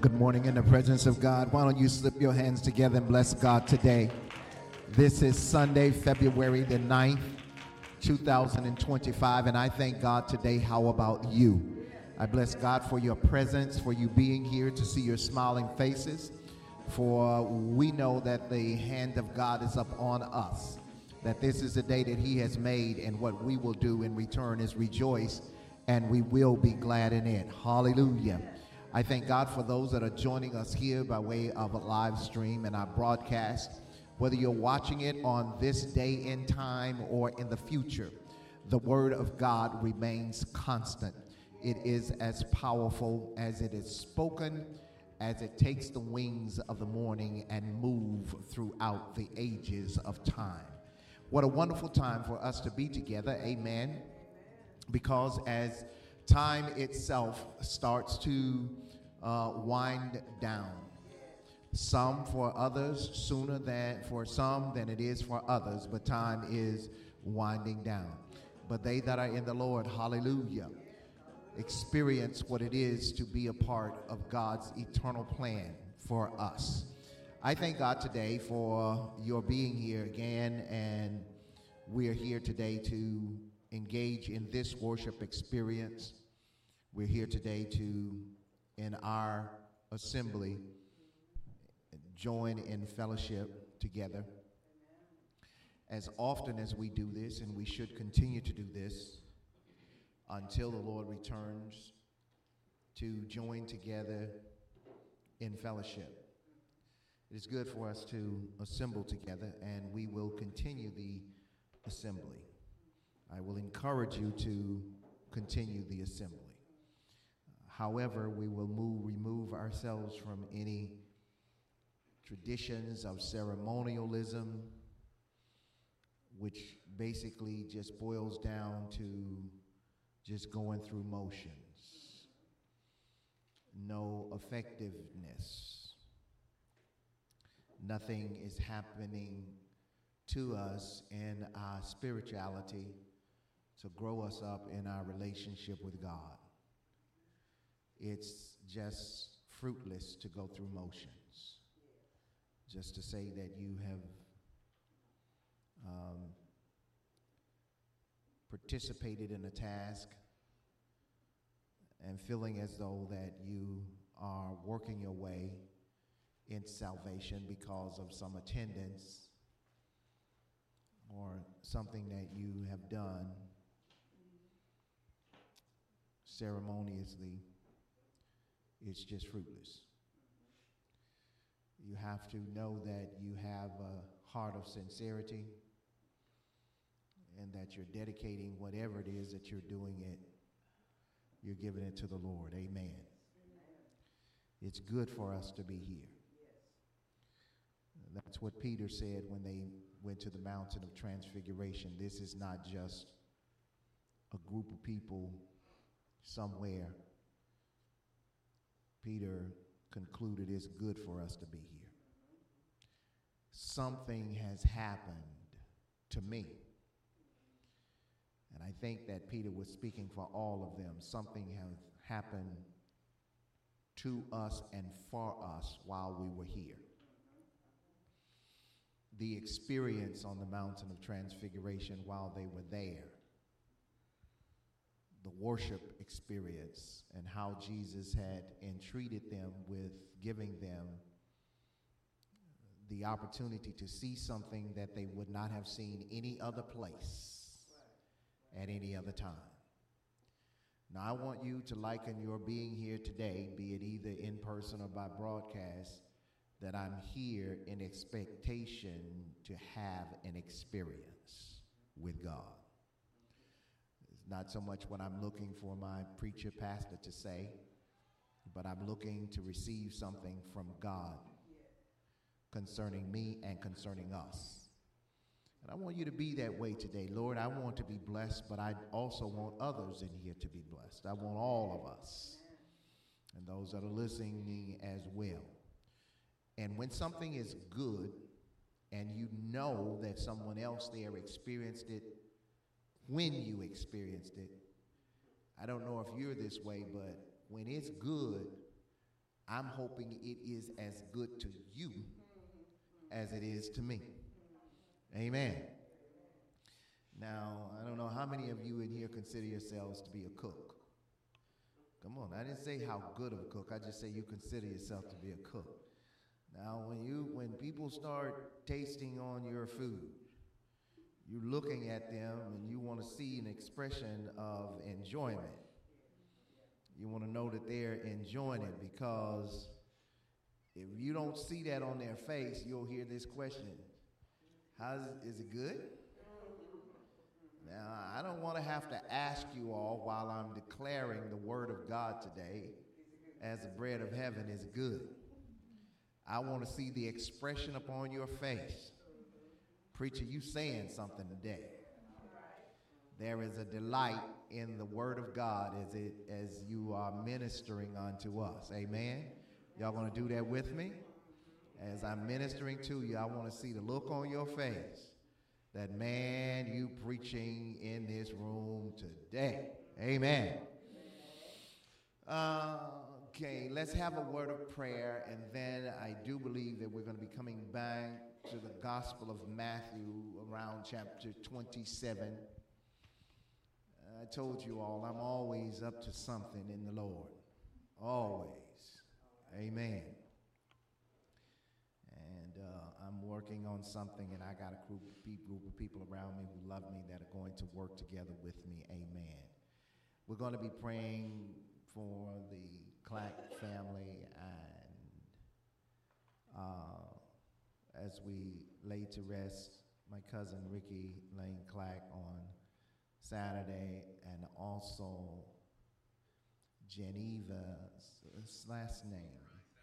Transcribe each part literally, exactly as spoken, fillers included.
Good morning in the presence of God. Why don't you slip your hands together and bless God today? This is Sunday, February the ninth, two thousand twenty-five, and I thank God today. How about you? I bless God for your presence, for you being here to see your smiling faces, for we know that the hand of God is upon us, that this is the day that he has made, and what we will do in return is rejoice, and we will be glad in it. Hallelujah. I thank God for those that are joining us here by way of a live stream and our broadcast. Whether you're watching it on this day in time or in the future, the word of God remains constant. It is as powerful as it is spoken, as it takes the wings of the morning and move throughout the ages of time. What a wonderful time for us to be together, amen, because as time itself starts to uh, wind down, some for others sooner than for some than it is for others, but time is winding down. But they that are in the Lord, hallelujah, experience what it is to be a part of God's eternal plan for us. I thank God today for your being here again, and we're here today to engage in this worship experience. We're here today to, in our assembly, join in fellowship together. As often as we do this, and we should continue to do this until the Lord returns, to join together in fellowship. It is good for us to assemble together, and we will continue the assembly. I will encourage you to continue the assembly. However, we will move, remove ourselves from any traditions of ceremonialism, which basically just boils down to just going through motions. No effectiveness. Nothing is happening to us in our spirituality to grow us up in our relationship with God. It's just fruitless to go through motions. Just to say that you have um, participated in a task and feeling as though that you are working your way in salvation because of some attendance or something that you have done ceremoniously, it's just fruitless. You have to know that you have a heart of sincerity and that you're dedicating whatever it is that you're doing it, you're giving it to the Lord. Amen. Amen. It's good for us to be here. Yes. That's what Peter said when they went to the mountain of transfiguration. This is not just a group of people somewhere. Peter concluded it's good for us to be here. Something has happened to me. And I think that Peter was speaking for all of them. Something has happened to us and for us while we were here. The experience on the mountain of transfiguration while they were there, the worship experience, and how Jesus had entreated them with giving them the opportunity to see something that they would not have seen any other place at any other time. Now, I want you to liken your being here today, be it either in person or by broadcast, that I'm here in expectation to have an experience with God. Not so much what I'm looking for my preacher, pastor to say, but I'm looking to receive something from God concerning me and concerning us. And I want you to be that way today. Lord, I want to be blessed, but I also want others in here to be blessed. I want all of us and those that are listening as well. And when something is good and you know that someone else there experienced it when you experienced it, I don't know if you're this way, but when it's good, I'm hoping it is as good to you as it is to me. Amen. Now, I don't know how many of you in here consider yourselves to be a cook. Come on, I didn't say how good of a cook. I just say you consider yourself to be a cook. Now, when you when people start tasting on your food, you're looking at them and you want to see an expression of enjoyment. You want to know that they're enjoying it, because if you don't see that on their face, you'll hear this question: How's is it good? Now, I don't want to have to ask you all while I'm declaring the word of God today, as the bread of heaven is good. I want to see the expression upon your face. Preacher, you saying something today. There is a delight in the word of God as it as you are ministering unto us. Amen. Y'all going to do that with me? As I'm ministering to you, I want to see the look on your face that, man, you preaching in this room today. Amen. Uh, okay, let's have a word of prayer, and then I do believe that we're going to be coming back to the Gospel of Matthew around chapter twenty-seven. I told you all, I'm always up to something in the Lord. Always. Amen. And uh, I'm working on something, and I got a group of, pe- group of people around me who love me that are going to work together with me. Amen. We're going to be praying for the Clack family, and uh, as we lay to rest my cousin Ricky Lane Clack on Saturday, and also Geneva's last name,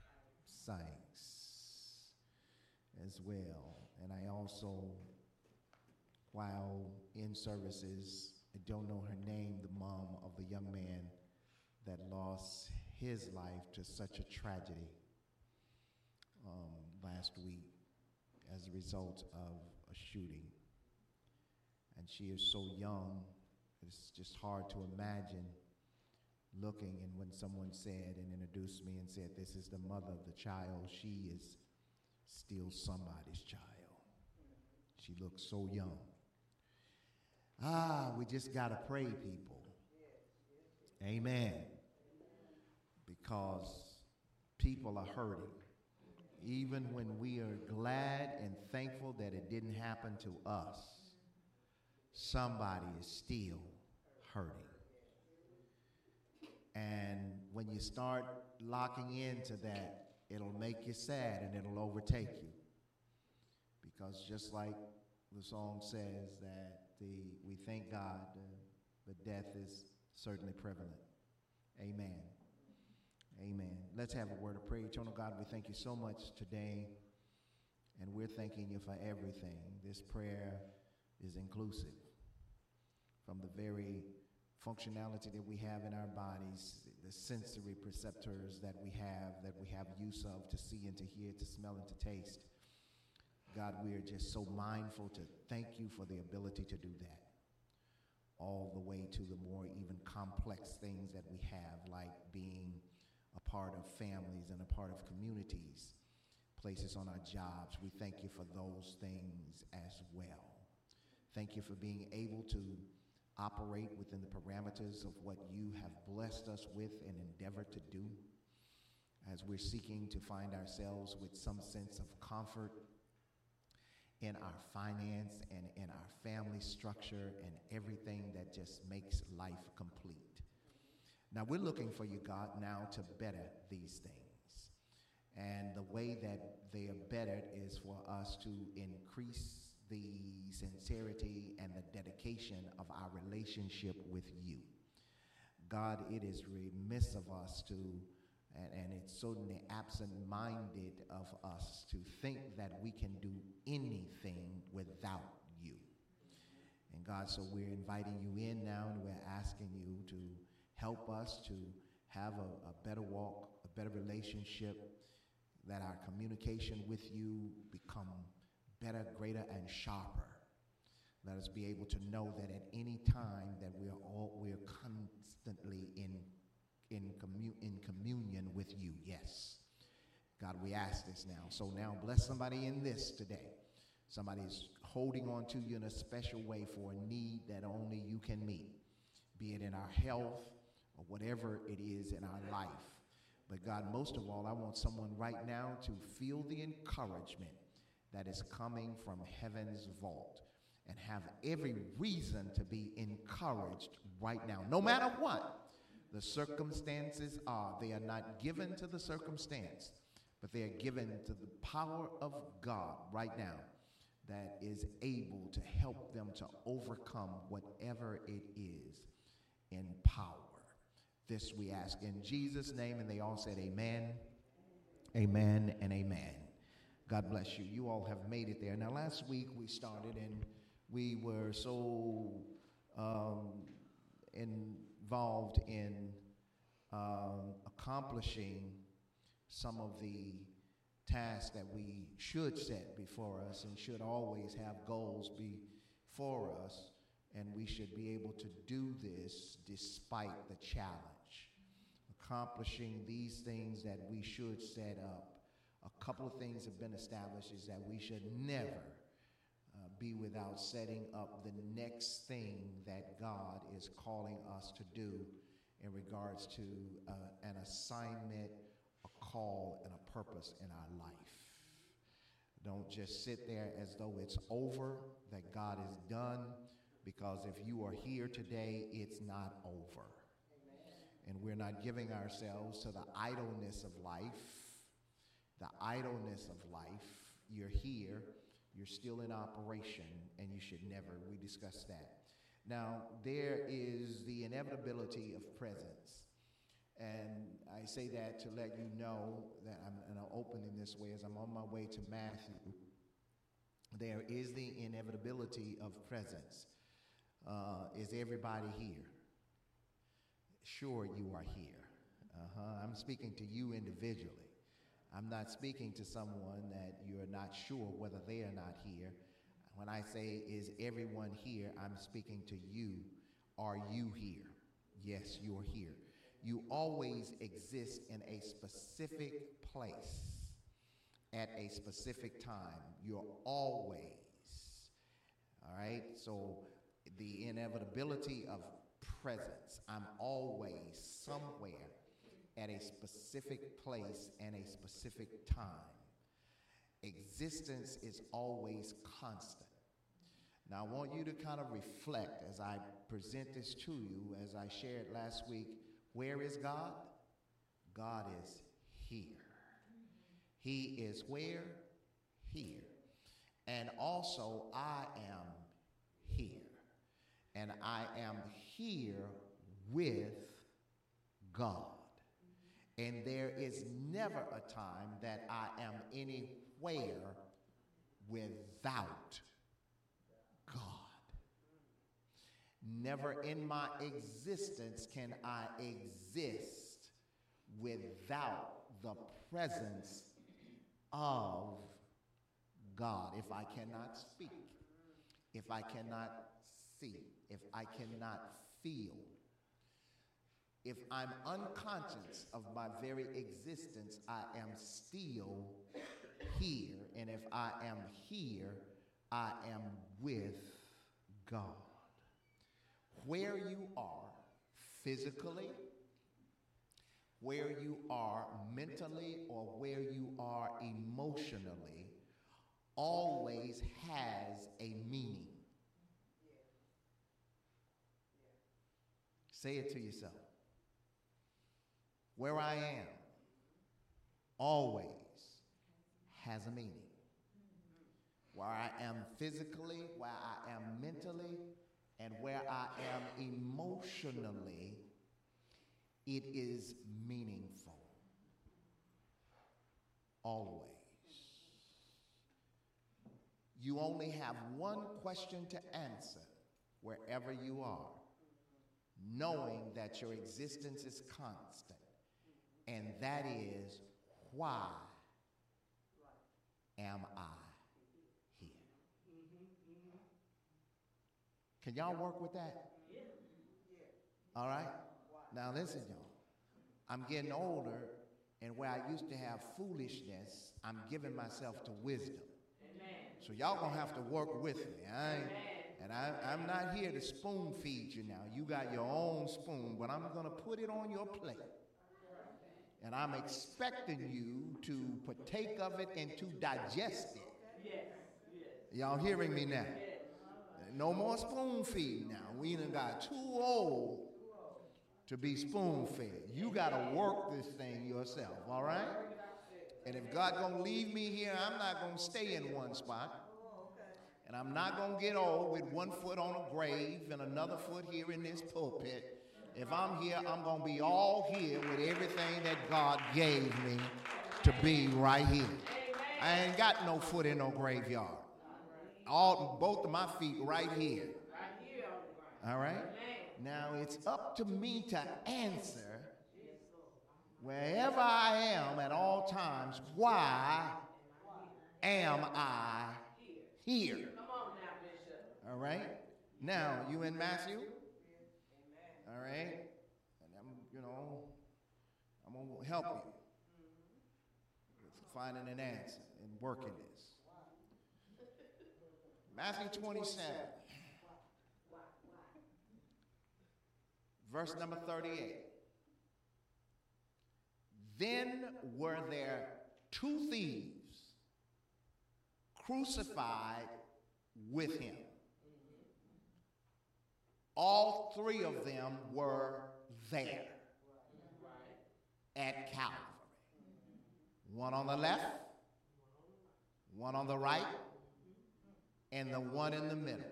Sykes, as well. And I also, while in services, I don't know her name, the mom of the young man that lost his life to such a tragedy um, last week as a result of a shooting. And she is so young, it's just hard to imagine looking, and when someone said and introduced me and said, this is the mother of the child, she is still somebody's child. She looks so young. Ah, we just got to pray, people. Amen. Because people are hurting. Even when we are glad and thankful that it didn't happen to us, somebody is still hurting. And when you start locking into that, it'll make you sad and it'll overtake you. Because just like the song says, that the we thank God, uh, but death is certainly prevalent. Amen. Amen. Let's have a word of prayer. Eternal God, we thank you so much today, and we're thanking you for everything. This prayer is inclusive. From the very functionality that we have in our bodies, the sensory perceptors that we have, that we have use of to see and to hear, to smell and to taste. God, we are just so mindful to thank you for the ability to do that. All the way to the more even complex things that we have, like being a part of families and a part of communities, places on our jobs. We thank you for those things as well. Thank you for being able to operate within the parameters of what you have blessed us with and endeavor to do, as we're seeking to find ourselves with some sense of comfort in our finance and in our family structure and everything that just makes life complete. Now we're looking for you, God, now to better these things. And the way that they are bettered is for us to increase the sincerity and the dedication of our relationship with you. God, it is remiss of us to, and, and it's certainly absent-minded of us to think that we can do anything without you. And God, so we're inviting you in now, and we're asking you to help us to have a, a better walk, a better relationship, that our communication with you become better, greater, and sharper. Let us be able to know that at any time that we're all we're constantly in in, commu- in communion with you. Yes. God, we ask this now. So now bless somebody in this today. Somebody's holding on to you in a special way for a need that only you can meet, be it in our health or whatever it is in our life. But God, most of all, I want someone right now to feel the encouragement that is coming from heaven's vault and have every reason to be encouraged right now. No matter what the circumstances are, they are not given to the circumstance, but they are given to the power of God right now that is able to help them to overcome whatever it is in power. This we ask in Jesus' name, and they all said amen, amen, and amen. God bless you. You all have made it there. Now, last week we started, and we were so um, involved in um, accomplishing some of the tasks that we should set before us and should always have goals before us, and we should be able to do this despite the challenge. Accomplishing these things that we should set up. A couple of things have been established is that we should never uh, be without setting up the next thing that God is calling us to do in regards to uh, an assignment, a call, and a purpose in our life. Don't just sit there as though it's over, that God is done, because if you are here today, it's not over. And we're not giving ourselves to the idleness of life. The idleness of life. You're here, you're still in operation, and you should never. We discussed that. Now, there is the inevitability of presence. And I say that to let you know that I'm, and I'll open in this way as I'm on my way to Matthew. There is the inevitability of presence. Uh, is everybody here? Sure, you are here. Uh-huh. I'm speaking to you individually. I'm not speaking to someone that you're not sure whether they are not here. When I say, is everyone here, I'm speaking to you. Are you here? Yes, you're here. You always exist in a specific place at a specific time. You're always, all right? So the inevitability of presence. I'm always somewhere at a specific place and a specific time. Existence is always constant. Now, I want you to kind of reflect as I present this to you, as I shared last week. Where is God? God is here. He is where? Here. And also, I am here. And I am here with God. And there is never a time that I am anywhere without God. Never in my existence can I exist without the presence of God. If I cannot speak, if I cannot see, if I cannot feel, if I'm unconscious of my very existence, I am still here. And if I am here, I am with God. Where you are physically, where you are mentally, or where you are emotionally, always has a meaning. Say it to yourself. Where I am always has a meaning. Where I am physically, where I am mentally, and where I am emotionally, it is meaningful. Always. You only have one question to answer wherever you are, knowing that your existence is constant, and that is, why am I here? Can y'all work with that? All right? Now listen, y'all. I'm getting older, and where I used to have foolishness, I'm giving myself to wisdom. So y'all gonna have to work with me. I ain't, and I, I'm not here to spoon feed you now. You got your own spoon, but I'm gonna put it on your plate. And I'm expecting you to partake of it and to digest it. Y'all hearing me now? No more spoon feed now. We done got too old to be spoon fed. You got to work this thing yourself, all right? And if God gonna leave me here, I'm not gonna stay in one spot. And I'm not gonna get old with one foot on a grave and another foot here in this pulpit. If I'm here, I'm gonna be all here with everything that God gave me to be right here. I ain't got no foot in no graveyard. All, both of my feet right here. All right? Now it's up to me to answer wherever I am at all times, why am I here? All right? Now, you in Matthew? All right? And I'm, you know, I'm going to help you with finding an answer and working this. Matthew twenty-seven, verse number thirty-eight. Then were there two thieves crucified with him. All three of them were there at Calvary. One on the left, one on the right, and the one in the middle.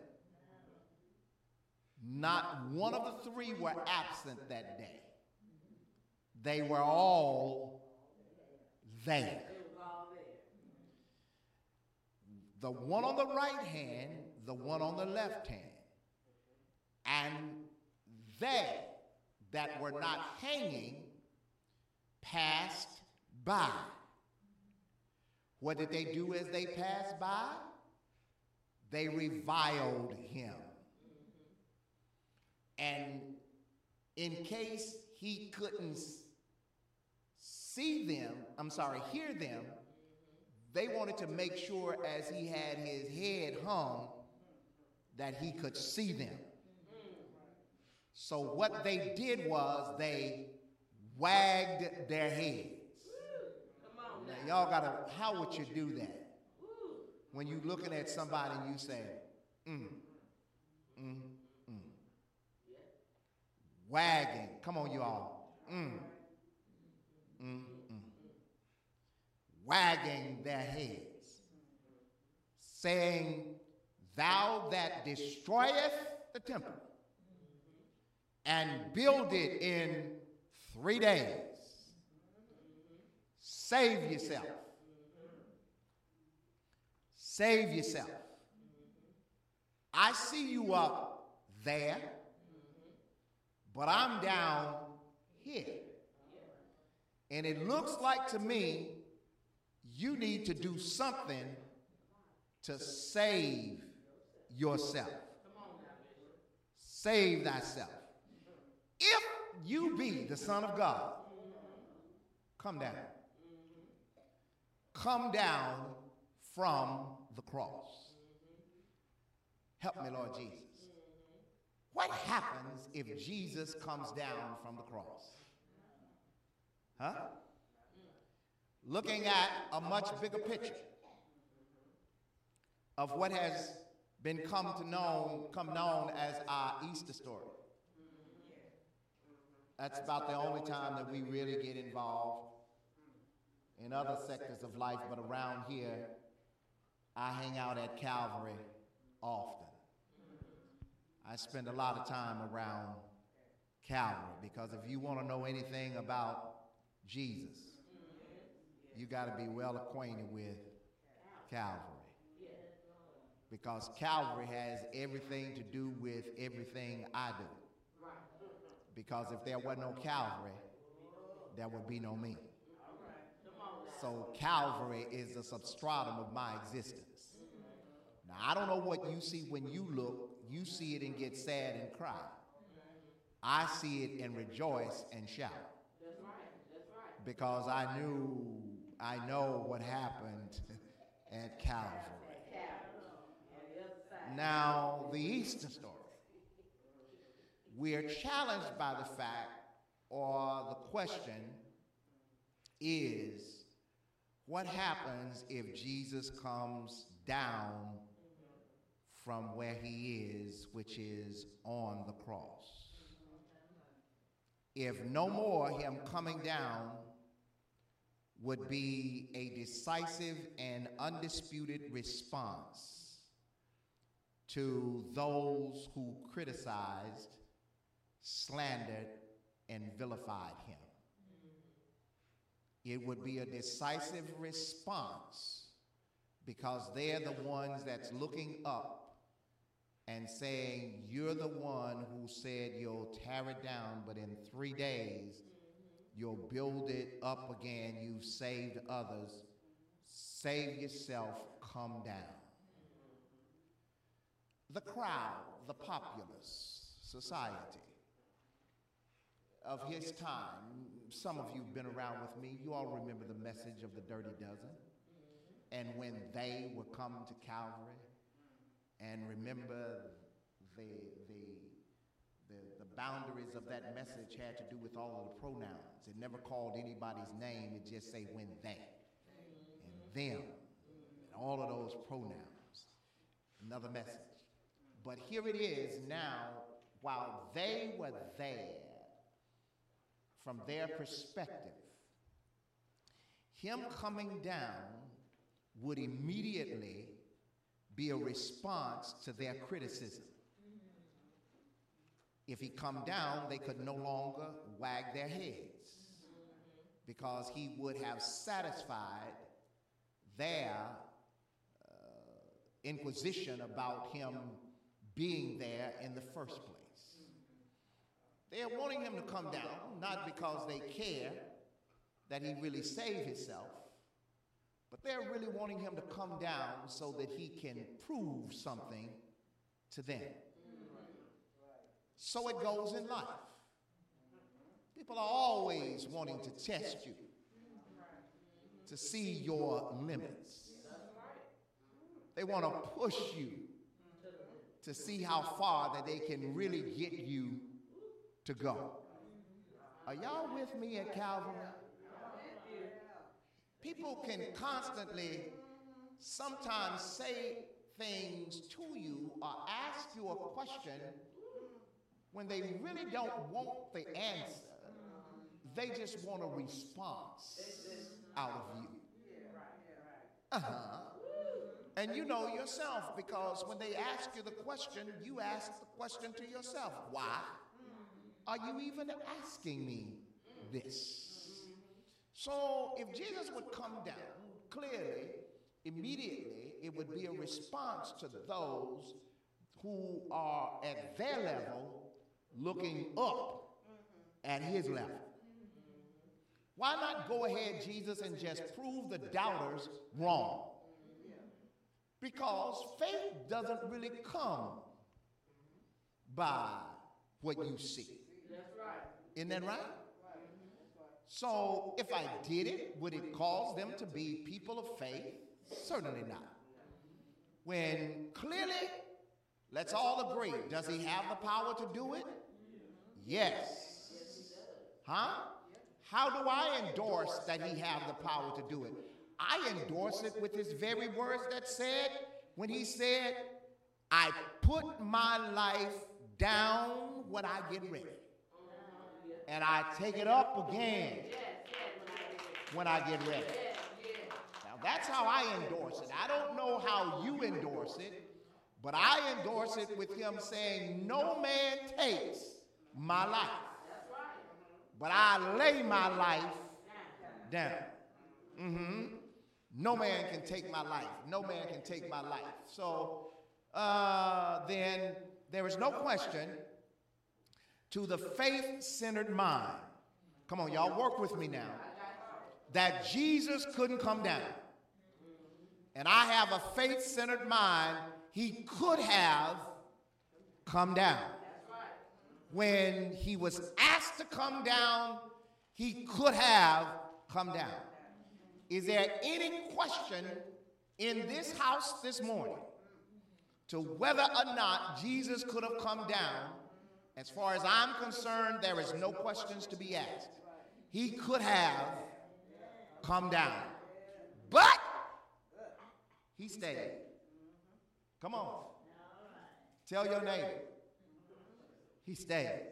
Not one of the three were absent that day. They were all there. The one on the right hand, the one on the left hand. And they that were not hanging passed by. What did they do as they passed by? They reviled him. And in case he couldn't see them, I'm sorry, hear them, they wanted to make sure as he had his head hung that he could see them. So what they did was they wagged their heads. Now y'all gotta, how would you do that? When you're looking at somebody and you say, mm, mm, mm. Wagging, come on you all. Mm, mm, mm. Wagging their heads, saying, thou that destroyeth the temple and build it in three days, save yourself. Save yourself. I see you up there, but I'm down here. And it looks like to me you need to do something to save yourself. Save thyself. If you be the Son of God, come down. Come down from the cross. Help me, Lord Jesus. What happens if Jesus comes down from the cross? Huh? Looking at a much bigger picture of what has been come to known, come known as our Easter story. That's about the only time that we really get involved in other sectors of life, but around here, I hang out at Calvary often. I spend a lot of time around Calvary because if you want to know anything about Jesus, you got to be well acquainted with Calvary. Because Calvary has everything to do with everything I do. Because if there wasn't no Calvary, there would be no me. So Calvary is the substratum of my existence. Now, I don't know what you see when you look. You see it and get sad and cry. I see it and rejoice and shout. because I knew, I know what happened at Calvary. Now, the Easter story. We are challenged by the fact, or the question is, what happens if Jesus comes down from where he is, which is on the cross? If no more, him coming down would be a decisive and undisputed response to those who criticized, slandered, and vilified him. It would be a decisive response because they're the ones that's looking up and saying, you're the one who said you'll tear it down, but in three days, you'll build it up again. You've saved others. Save yourself, come down. The crowd, the populace, society of his time, some of you have been around with me, you all remember the message of the Dirty Dozen, and when they would come to Calvary, and remember the, the, the, the boundaries of that message had to do with all of the pronouns. It never called anybody's name, it just say when they, and them, and all of those pronouns. Another message. But here it is now, while they were there, from their perspective, him coming down would immediately be a response to their criticism. If he come down, they could no longer wag their heads because he would have satisfied their uh, inquisition about him being there in the first place. They're wanting him to come down, not because they care that he really save himself, but they're really wanting him to come down so that he can prove something to them. So it goes in life. People are always wanting to test you, to see your limits. They want to push you to see how far that they can really get you to go. Are y'all with me at Calvary? People can constantly sometimes say things to you or ask you a question when they really don't want the answer. They just want a response out of you. Uh-huh. And you know yourself, because when they ask you the question, you ask the question to yourself. Why are you even asking me this? So if Jesus would come down, clearly, immediately, it would be a response to those who are at their level looking up at his level. Why not go ahead, Jesus, and just prove the doubters wrong? Because faith doesn't really come by what you see. Isn't that right? So if I did it, would it cause them to be people of faith? Certainly not. When clearly, let's all agree, does he have the power to do it? Yes. Huh? How do I endorse that he have the power to do it? I endorse it with his very words that said, when he said, I put my life down when I get ready. And I take it up again when I get ready. Now that's how I endorse it. I don't know how you endorse it, but I endorse it with him saying, no man takes my life, but I lay my life down. Mm-hmm. No man can take my life. No man can take my life. So uh, then there is no question to the faith-centered mind. Come on, y'all, work with me now. That Jesus couldn't come down. And I have a faith-centered mind. He could have come down. When he was asked to come down, he could have come down. Is there any question in this house this morning to whether or not Jesus could have come down? As far as I'm concerned, there is no questions to be asked. He could have come down, but he stayed. Come on. Tell your neighbor. He stayed.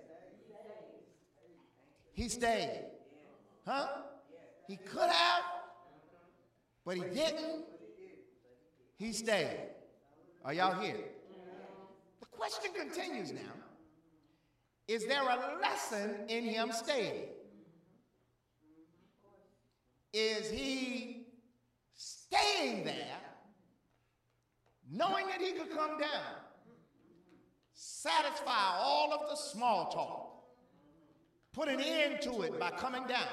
He stayed. Huh? He could have, but he didn't. He stayed. Are y'all here? The question continues now. Is there a lesson in him staying? Is he staying there knowing that he could come down, satisfy all of the small talk, put an end to it by coming down?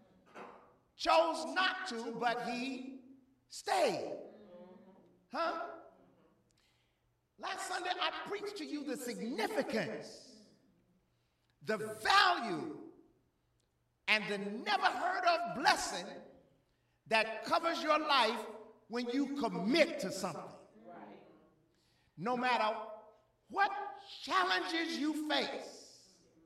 Chose not to, but he stayed. Huh? Last Sunday, I preached to you the significance, the value, and the never heard of blessing that covers your life when you commit to something. No matter what challenges you face,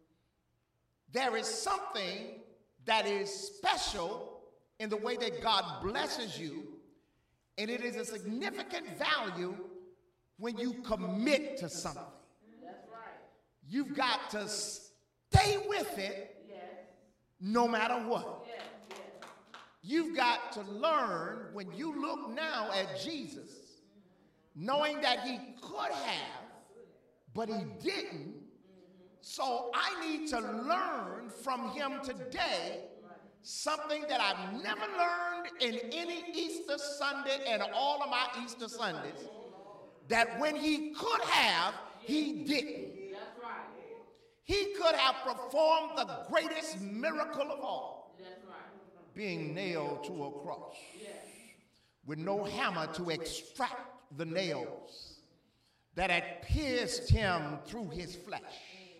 there is something that is special in the way that God blesses you, and it is a significant value when you commit to something. That's right. You've got to stay with it no matter what. Yes, yes. You've got to learn when you look now at Jesus, knowing that he could have, but he didn't. So I need to learn from him today something that I've never learned in any Easter Sunday and all of my Easter Sundays, that when he could have, he didn't. That's right. He could have performed the greatest miracle of all. That's right. Being nailed to a cross. Yes. With no hammer to extract the nails that had pierced him through his flesh.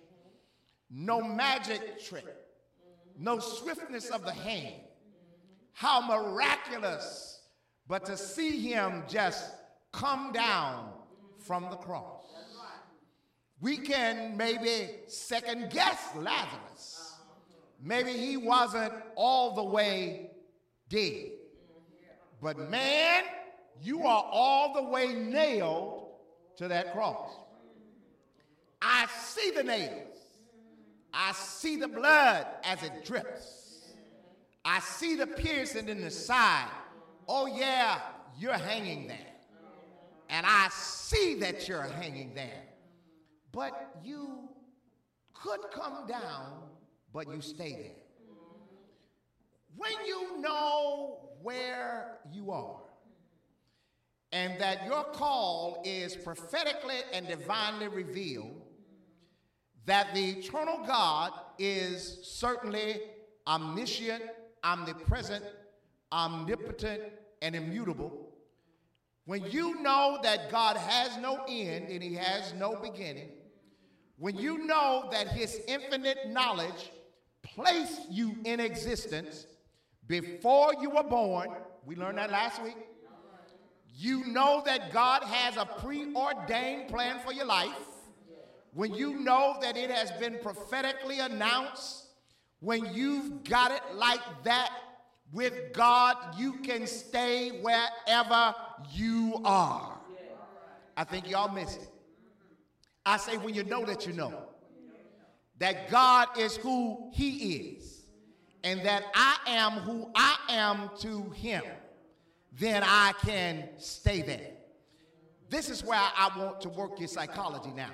No magic trick. No swiftness of the hand. How miraculous, but to see him just come down from the cross. We can maybe second guess Lazarus. Maybe he wasn't all the way dead. But man, you are all the way nailed to that cross. I see the nails. I see the blood as it drips. I see the piercing in the side. Oh yeah, you're hanging there. And I see that you're hanging there. But you could come down, but you stay there. When you know where you are and that your call is prophetically and divinely revealed, that the eternal God is certainly omniscient, omnipresent, omnipotent, and immutable. When you know that God has no end and he has no beginning, when you know that his infinite knowledge placed you in existence before you were born, we learned that last week. You know that God has a preordained plan for your life. When you know that it has been prophetically announced, when you've got it like that with God, you can stay wherever you are. I think y'all missed it. I say when you know that you know that God is who he is and that I am who I am to him, then I can stay there. This is where I want to work your psychology now.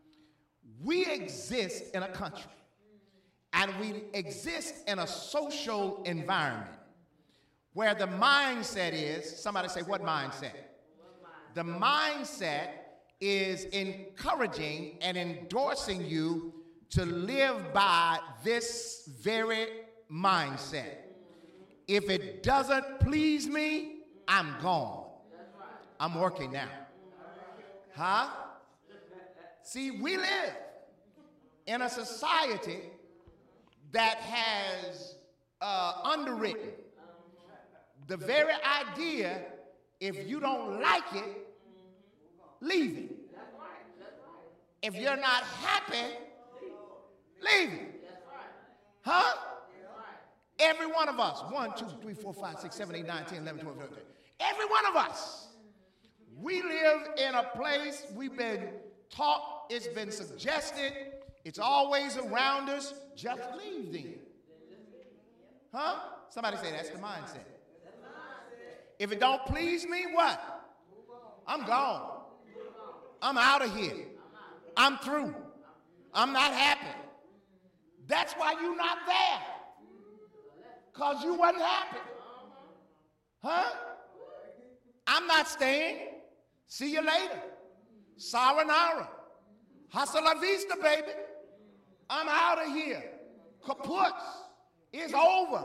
We exist in a country and we exist in a social environment where the mindset is, somebody say, what mindset? The mindset is encouraging and endorsing you to live by this very mindset. If it doesn't please me, I'm gone. I'm working now. Huh? See, we live in a society that has uh, underwritten the very idea, if you don't like it, leave it. If you're not happy, leave it. Huh? Every one of us, one, two, three, four, five, six, seven, eight, nine, ten, eleven, twelve, thirteen. Every one of us, we live in a place we've been taught, it's been suggested, it's always around us, just leave them. Huh? Somebody say that's the mindset. If it don't please me, what? I'm gone. I'm out of here. I'm through. I'm not happy. That's why you're not there. Because you wasn't happy. Huh? I'm not staying. See you later. Sayonara. Hasta la vista, baby. I'm out of here. Kaput. It's over.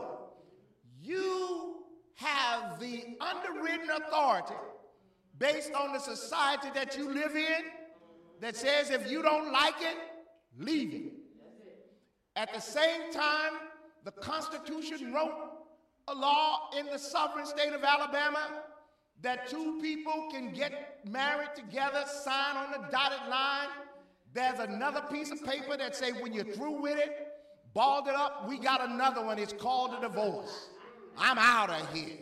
You have the underwritten authority based on the society that you live in that says if you don't like it, leave it. At the same time, the Constitution wrote a law in the sovereign state of Alabama that two people can get married together, sign on the dotted line. There's another piece of paper that say when you're through with it, balled it up, we got another one. It's called a divorce. I'm out of here.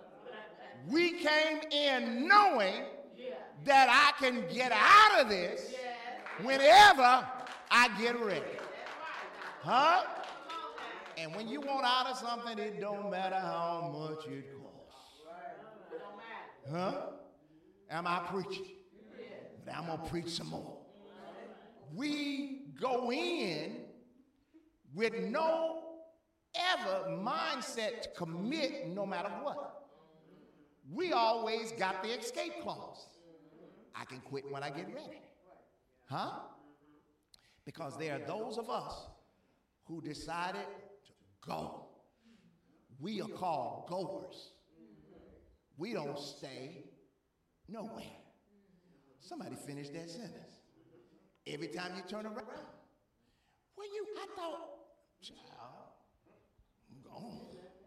We came in knowing that I can get out of this whenever I get ready. Huh? And when you want out of something, it don't matter how much it costs. Huh? Am I preaching? But I'm going to preach some more. We go in with no ever mindset to commit no matter what. We always got the escape clause. I can quit when I get ready. Huh? Because there are those of us who decided to go. We are called goers. We don't stay nowhere. Somebody finish that sentence. Every time you turn around, well, you, I thought, child, I'm gone.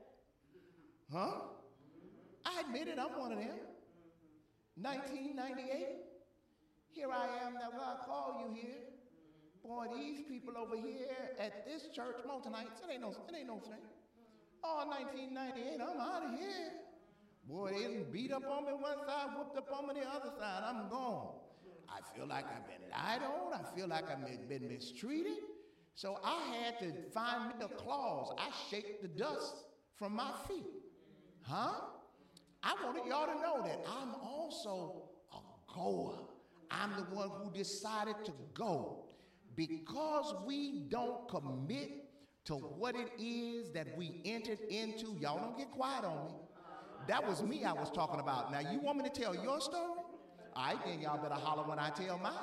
Huh? I admit it, I'm one of them. nineteen ninety-eight, here I am, now God called you here. Boy, these people over here at this church, Moultonites, it ain't no, it ain't no thing. Oh, nineteen ninety-eight, I'm out of here. Boy, they done beat up on me one side, whooped up on me the other side, I'm gone. I feel like I've been lied on, I feel like I've been mistreated. So I had to find me a clause. I shake the dust from my feet. Huh? I wanted y'all to know that I'm also a goer. I'm the one who decided to go. Because we don't commit to what it is that we entered into, y'all don't get quiet on me. That was me I was talking about. Now, you want me to tell your story? All right, then y'all better holler when I tell mine.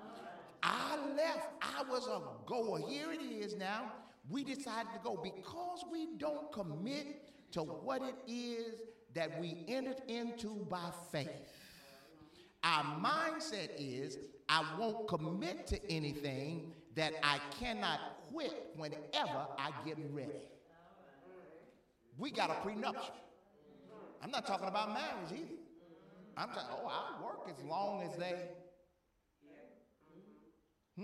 I left. I was a goer. Here it is now. We decided to go because we don't commit to what it is that we entered into by faith. Our mindset is, I won't commit to anything that I cannot quit whenever I get ready. We got a prenuptial. I'm not talking about marriage either. I'm talking, oh, I'll work as long as they, hmm?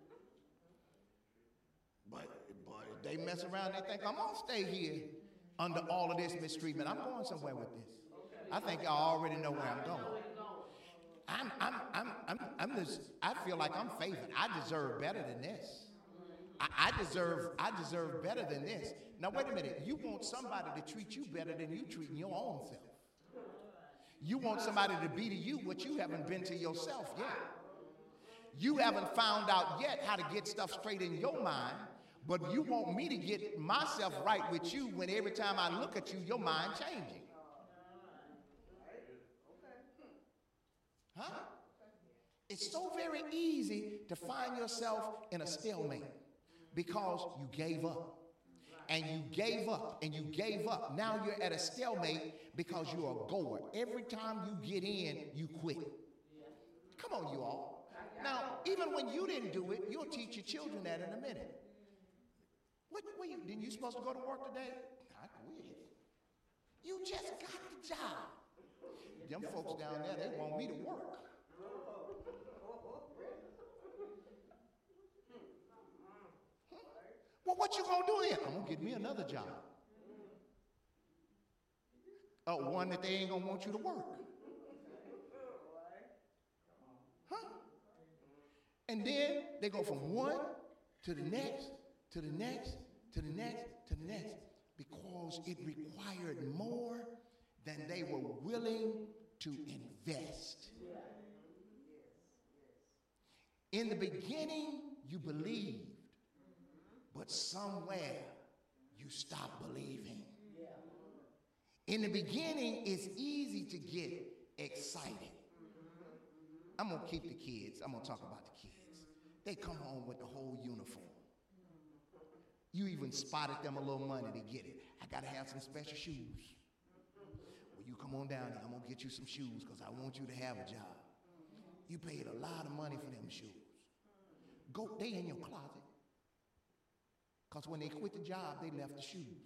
But, but if they mess around, they think I'm going to stay here under all of this mistreatment. I'm going somewhere with this. I think y'all already know where I'm going. I'm, I'm, I'm, I'm, I'm just, I feel like I'm favored. I deserve better than this. I, I deserve, I deserve better than this. Now, wait a minute. You want somebody to treat you better than you treating your own self. You want somebody to be to you what you haven't been to yourself yet. You haven't found out yet how to get stuff straight in your mind, but you want me to get myself right with you when every time I look at you, your mind changing. Huh? It's so very easy to find yourself in a stalemate because you gave up. And you gave up, and you gave up. Now you're at a stalemate because you're a goer. Every time you get in, you quit. Come on, you all. Now, even when you didn't do it, you'll teach your children that in a minute. What, what you, didn't you supposed to go to work today? I quit. You just got the job. Them folks down there, they want me to work. Hmm? Well, what you gonna do then? I'm gonna get me another job. Uh, one that they ain't gonna want you to work. Huh? And then they go from one to the next, to the next, to the next, to the next, because it required more than they were willing to invest. In the beginning, you believed, but somewhere you stopped believing. In the beginning, it's easy to get excited. I'm going to keep the kids. I'm going to talk about the kids. They come home with the whole uniform. You even spotted them a little money to get it. I got to have some special shoes. Well, you come on down here. I'm going to get you some shoes because I want you to have a job. You paid a lot of money for them shoes. Go, they in your closet. Because when they quit the job, they left the shoes.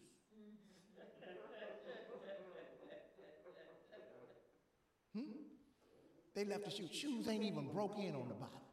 Hmm? They left the shoes. Shoes ain't even broke in on the bottom.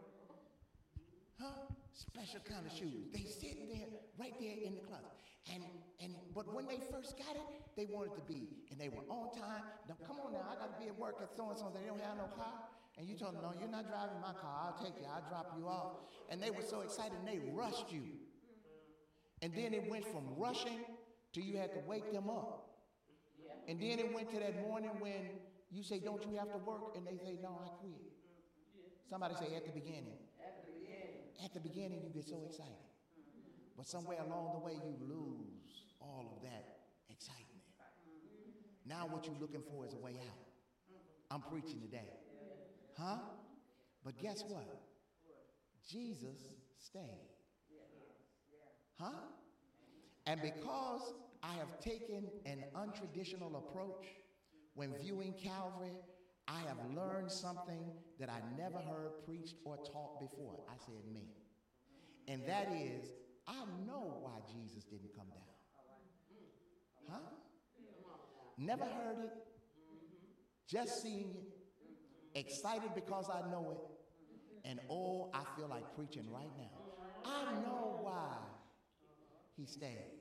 Huh? Special kind of shoes. They sit there, right there in the closet. And and but when they first got it, they wanted to be, and they were on time. Now come on now, I gotta be at work at so and so. They don't have no car. And you told them, no, you're not driving my car. I'll take you. I'll drop you off. And they were so excited, and they rushed you. And then it went from rushing to you had to wake them up. And then it went to that morning when you say, don't you have to work? And they say, no, I quit. Somebody say, at the beginning. At the beginning. At the beginning, you get so excited. But somewhere along the way, you lose all of that excitement. Now what you're looking for is a way out. I'm preaching today. Huh? But guess what? Jesus stayed. Huh? And because I have taken an untraditional approach when viewing Calvary, I have learned something that I never heard preached or taught before. I said me. And that is, I know why Jesus didn't come down. Huh? Never heard it. Just seen it. Excited because I know it. And oh, I feel like preaching right now. I know why he stayed.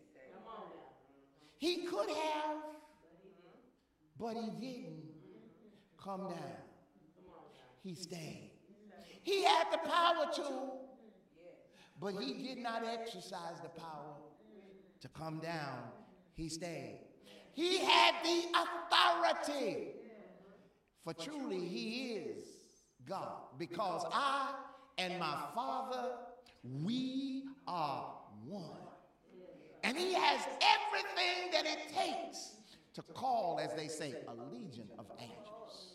He could have, but he didn't come down. He stayed. He had the power to, but he did not exercise the power to come down. He stayed. He had the authority, for truly he is God, because I and my Father, we are one. And he has everything that it takes to call, as they say, a legion of angels,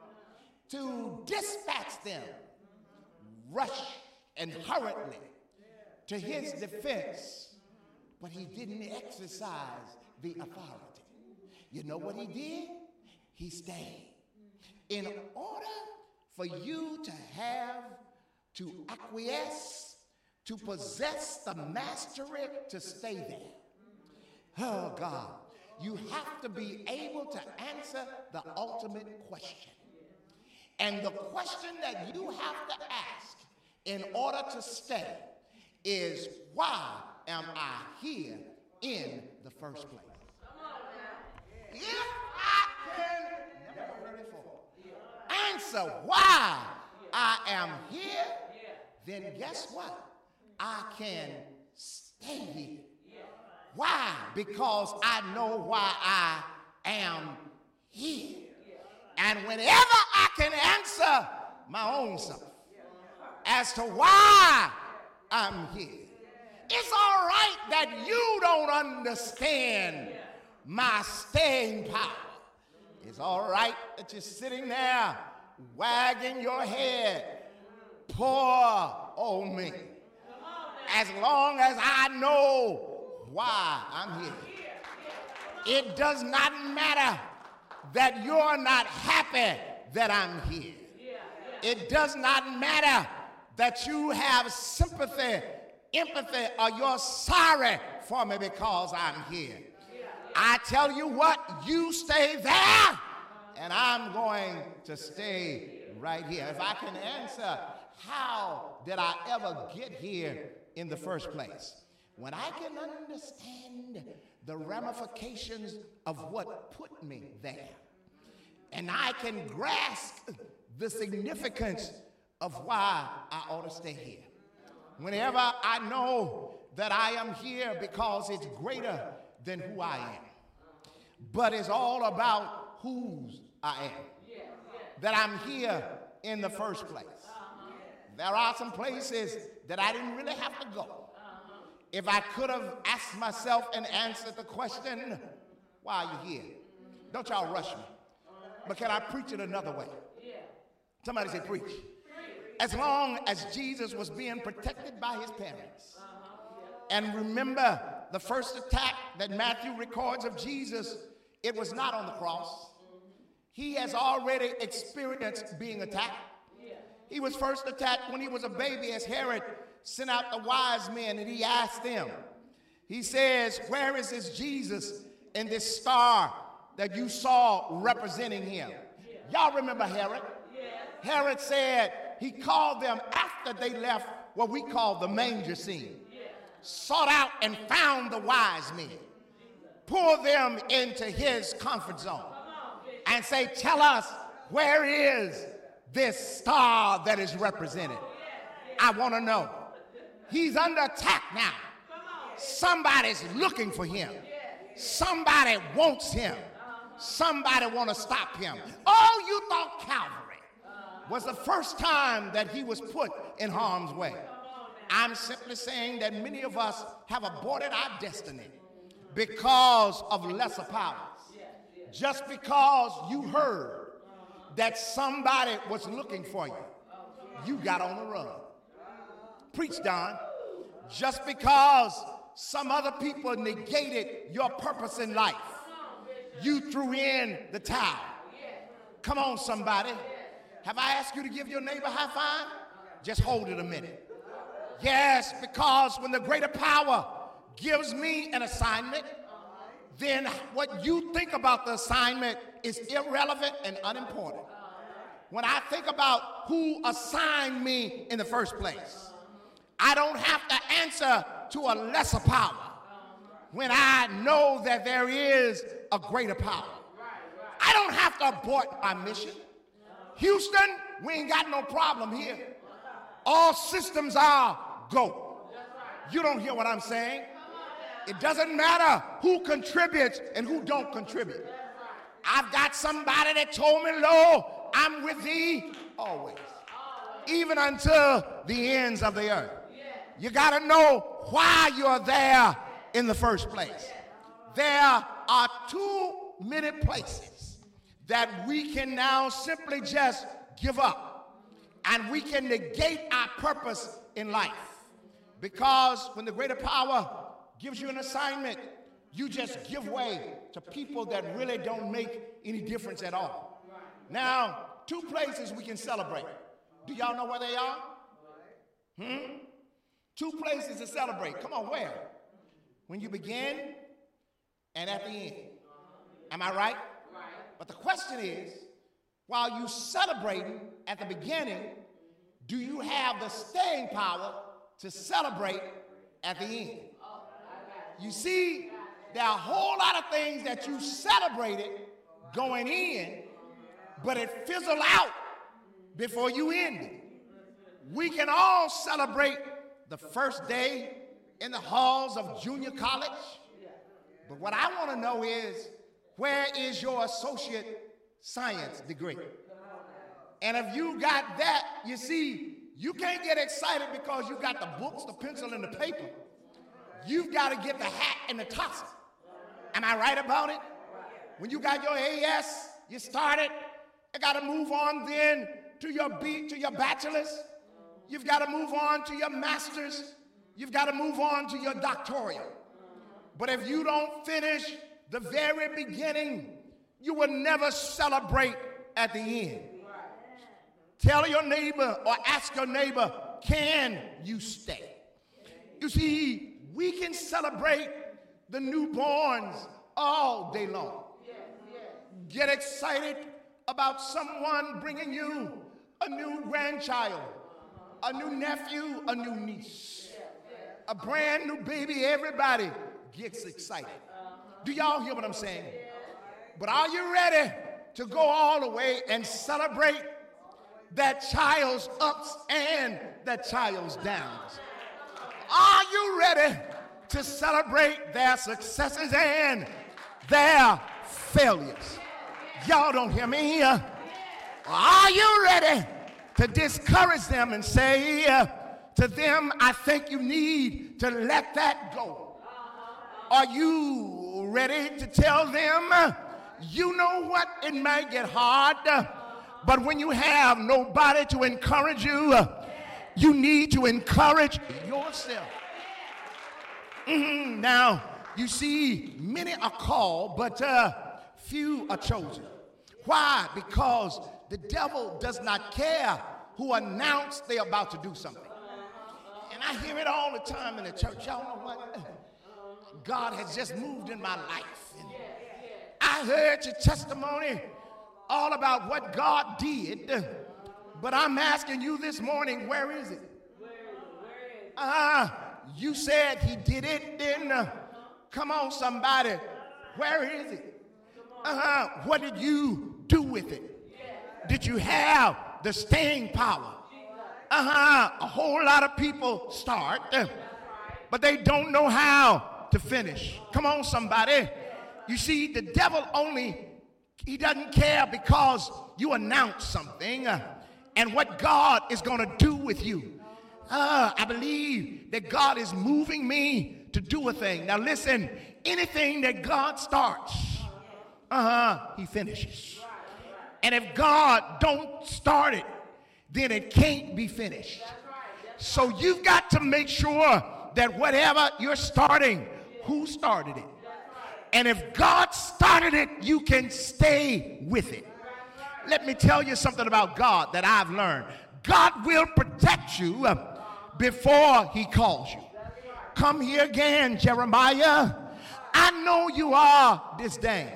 to dispatch them, rush and hurriedly to his defense. But he didn't exercise the authority. You know what he did? He stayed. In order for you to have, to acquiesce, to possess the mastery to stay there. Oh God, you have to be able to answer the ultimate question. And the question that you have to ask in order to stay is, why am I here in the first place? If I can, never heard it before, answer why I am here, then guess what? I can stay here. Why? Because I know why I am here. And whenever I can answer my own self as to why I'm here, it's all right that you don't understand my staying power. It's all right that you're sitting there wagging your head. Poor old me. As long as I know why I'm here. It does not matter that you're not happy that I'm here. It does not matter that you have sympathy, empathy, or you're sorry for me because I'm here. I tell you what, you stay there, and I'm going to stay right here. If I can answer, how did I ever get here in the first place? When I can understand the ramifications of what put me there, and I can grasp the significance of why I ought to stay here. Whenever I know that I am here because it's greater than who I am, but it's all about whose I am, that I'm here in the first place. There are some places that I didn't really have to go. If I could have asked myself and answered the question, why are you here? Don't y'all rush me. But can I preach it another way? Somebody say preach. As long as Jesus was being protected by his parents. And remember, the first attack that Matthew records of Jesus, it was not on the cross. He has already experienced being attacked. He was first attacked when he was a baby, as Herod sent out the wise men and he asked them. He says, where is this Jesus and this star that you saw representing him? Y'all remember Herod? Herod said he called them after they left what we call the manger scene. Sought out and found the wise men. Pulled them into his comfort zone. And say, tell us, where is this star that is represented? I want to know. He's under attack now. Somebody's looking for him. Somebody wants him. Somebody want to stop him. Oh, you thought Calvary was the first time that he was put in harm's way. I'm simply saying that many of us have aborted our destiny because of lesser powers. Just because you heard that somebody was looking for you, you got on the run. Preach, Don. Just because some other people negated your purpose in life, you threw in the towel. Come on, somebody. Have I asked you to give your neighbor a high five? Just hold it a minute. Yes, because when the greater power gives me an assignment, then what you think about the assignment is irrelevant and unimportant. When I think about who assigned me in the first place, I don't have to answer to a lesser power when I know that there is a greater power. I don't have to abort my mission. Houston, we ain't got no problem here. All systems are go. You don't hear what I'm saying? It doesn't matter who contributes and who don't contribute. I've got somebody that told me, lo, I'm with thee always, even until the ends of the earth. You got to know why you're there in the first place. There are too many places that we can now simply just give up, and we can negate our purpose in life. Because when the greater power gives you an assignment, you just give way to people that really don't make any difference at all. Now, two places we can celebrate. Do y'all know where they are? Hmm? Two places to celebrate. Come on, where? When you begin and at the end. Am I right? But the question is, while you celebrating at the beginning, do you have the staying power to celebrate at the end? You see, there are a whole lot of things that you celebrated going in, but it fizzled out before you ended. We can all celebrate the first day in the halls of junior college, but what I want to know is, where is your associate science degree? And if you got that, you see, you can't get excited because you got the books, the pencil, and the paper. You've got to get the hat and the tussle. Am I right about it? When you got your A S, you started, you got to move on then to your B, to your bachelor's. You've got to move on to your master's. You've got to move on to your doctoral. But if you don't finish the very beginning, you will never celebrate at the end. Tell your neighbor or ask your neighbor, can you stay? You see, we can celebrate the newborns all day long. Get excited about someone bringing you a new grandchild, a new nephew, a new niece, a brand new baby. Everybody gets excited. Do y'all hear what I'm saying? But are you ready to go all the way and celebrate that child's ups and that child's downs? Are you ready to celebrate their successes and their failures? Y'all don't hear me here. Are you ready to discourage them and say uh, to them, I think you need to let that go? Are you ready to tell them, uh, you know what, it might get hard, uh, but when you have nobody to encourage you, uh, you need to encourage yourself. Mm-hmm. Now, you see, many are called, but uh, few are chosen. Why? Because the devil does not care who announce they're about to do something. And I hear it all the time in the church. Y'all know what? God has just moved in my life. And I heard your testimony all about what God did, but I'm asking you this morning, where is it? Uh, you said he did it, then uh, come on, somebody, where is it? Uh-huh. What did you do with it? Did you have the staying power? Uh-huh. A whole lot of people start, uh, but they don't know how to finish. Come on, somebody. You see, the devil only, he doesn't care because you announce something uh, and what God is going to do with you. Uh, I believe that God is moving me to do a thing. Now listen, anything that God starts, uh-huh, he finishes. And if God don't start it, then it can't be finished. So you've got to make sure that whatever you're starting, who started it? And if God started it, you can stay with it. Let me tell you something about God that I've learned. God will protect you before he calls you. Come here again, Jeremiah. I know you are disdained.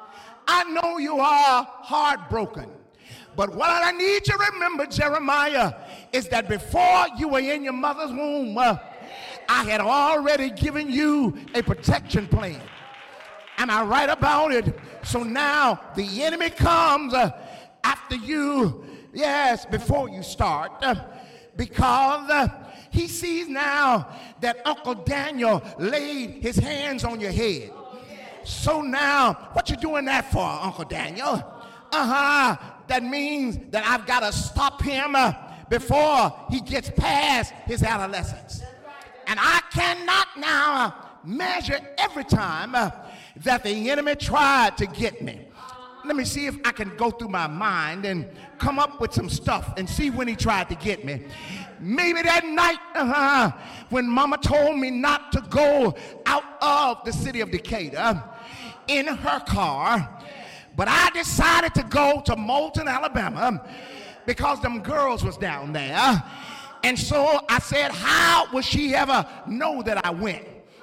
I know you are heartbroken. But what I need you to remember, Jeremiah, is that before you were in your mother's womb, uh, I had already given you a protection plan. Am I right about it? So now the enemy comes uh, after you, yes, before you start, uh, because uh, he sees now that Uncle Daniel laid his hands on your head. So now, what you doing that for, Uncle Daniel? Uh-huh. That means that I've got to stop him uh, before he gets past his adolescence. And I cannot now uh, measure every time uh, that the enemy tried to get me. Let me see if I can go through my mind and come up with some stuff and see when he tried to get me. Maybe that night uh-huh, when Mama told me not to go out of the city of Decatur in her car, but I decided to go to Moulton, Alabama, because them girls was down there. And so I said, how would she ever know that I went?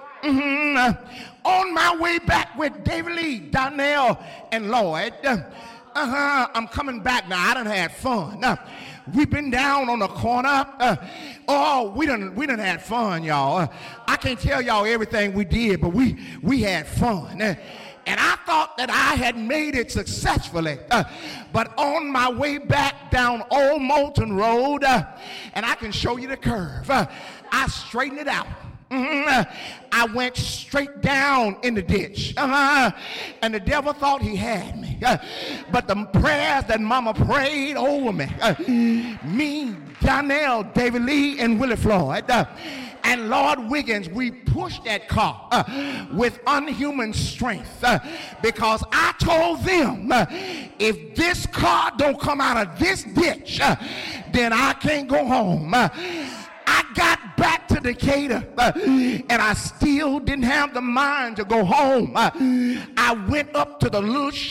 Mm-hmm. On my way back with David Lee, Donnell, and Lloyd, uh-huh, I'm coming back now. I done had fun. Uh, we've been down on the corner. Uh, oh, we done, we done had fun, y'all. Uh, I can't tell y'all everything we did, but we, we had fun. Uh, And I thought that I had made it successfully. Uh, but on my way back down Old Moulton Road, uh, and I can show you the curve, uh, I straightened it out. Mm-hmm. I went straight down in the ditch. Uh-huh. And the devil thought he had me. Uh, but the prayers that Mama prayed over me, uh, me, Donnell, David Lee, and Willie Floyd, uh, and Lord Wiggins, we pushed that car uh, with unhuman strength uh, because I told them uh, if this car don't come out of this ditch, uh, then I can't go home. Uh, I got back to Decatur uh, and I still didn't have the mind to go home. Uh, I went up to the little shack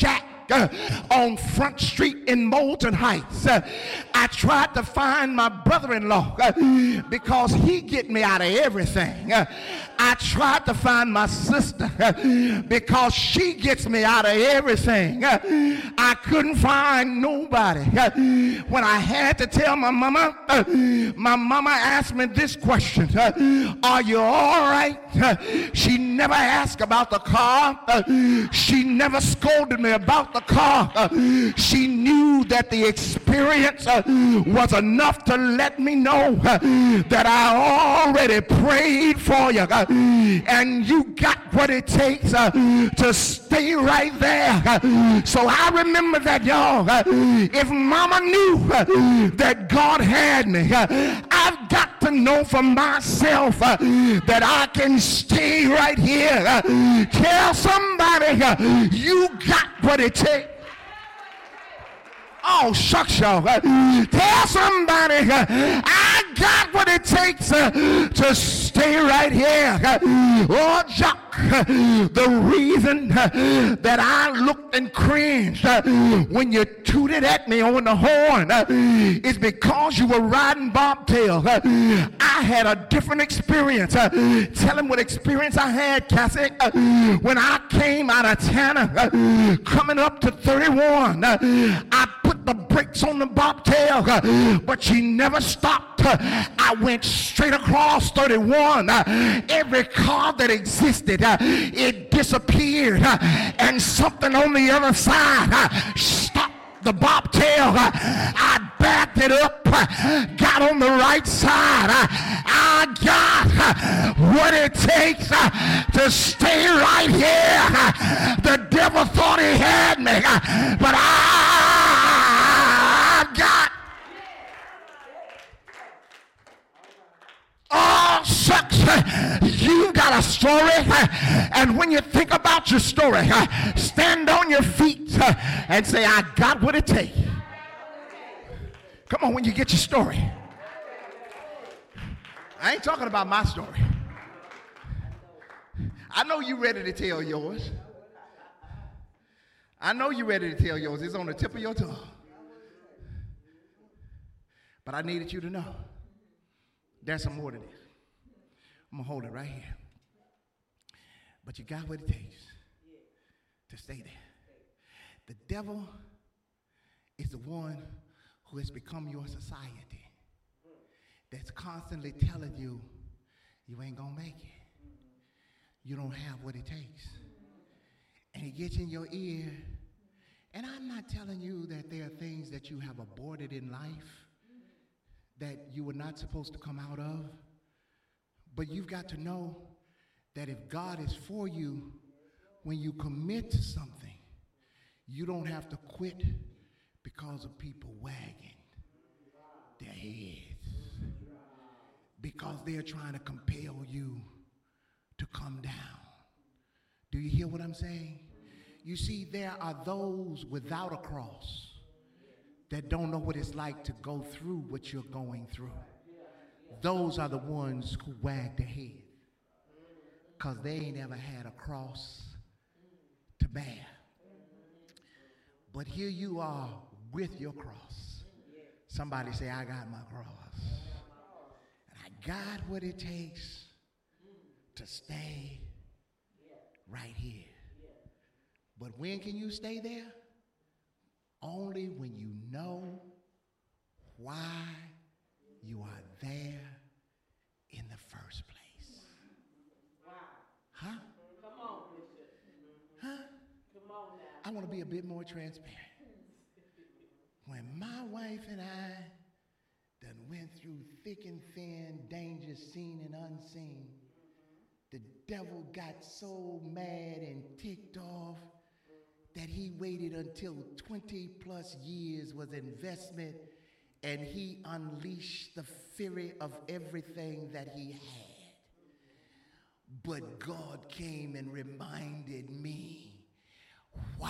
uh, on Front Street in Moulton Heights. Uh, I tried to find my brother-in-law uh, because he get me out of everything. Uh, I tried to find my sister uh, because she gets me out of everything. Uh, I couldn't find nobody. Uh, when I had to tell my mama, uh, my mama asked me this question, uh, are you all right? Uh, she never asked about the car. Uh, she never scolded me about the car. Uh, she knew that the experience uh, was enough to let me know uh, that I already prayed for you. Uh, and you got what it takes uh, to stay right there. Uh, so I remember that, y'all. Uh, if mama knew uh, that God had me, uh, I've got to know for myself uh, that I can stay right here. Uh, tell somebody uh, you got what it takes. Oh, shucks, y'all. Uh, tell somebody uh, I got what it takes uh, to stay right here. Uh, oh, Jock, uh, the reason uh, that I looked and cringed uh, when you tooted at me on the horn uh, is because you were riding bobtail. Uh, I had a different experience. Uh, tell him what experience I had, Cassie. Uh, when I came out of Tanner, uh, coming up to thirty-one, uh, I put the brakes on the bobtail, uh, but she never stopped. Uh, I went straight across thirty-one. Uh, every car that existed, uh, it disappeared, uh, and something on the other side uh, stopped the bobtail. Uh, I backed it up, uh, got on the right side. Uh, I got uh, what it takes uh, to stay right here. Uh, the devil thought he had me, uh, but I got. Oh, shucks, you got a story, and when you think about your story, stand on your feet and say, I got what it takes. Come on, when you get your story. I ain't talking about my story. I know you ready to tell yours. I know you ready to tell yours. It's on the tip of your tongue. But I needed you to know there's some more to this. I'm going to hold it right here. But you got what it takes to stay there. The devil is the one who has become your society, that's constantly telling you you ain't going to make it. You don't have what it takes. And he gets in your ear. And I'm not telling you that there are things that you have aborted in life that you were not supposed to come out of. But you've got to know that if God is for you, when you commit to something, you don't have to quit because of people wagging their heads, because they're trying to compel you to come down. Do you hear what I'm saying? You see, there are those without a cross that don't know what it's like to go through what you're going through. Those are the ones who wag their head because they ain't ever had a cross to bear. But here you are with your cross. Somebody say, I got my cross. And I got what it takes to stay right here. But when can you stay there? Only when you know why you are there in the first place. Wow. Huh? Come on, Bishop. Huh? Come on now. I want to be a bit more transparent. When my wife and I done went through thick and thin, danger seen and unseen, the devil got so mad and ticked off that he waited until twenty plus years was investment, and he unleashed the fury of everything that he had. But God came and reminded me why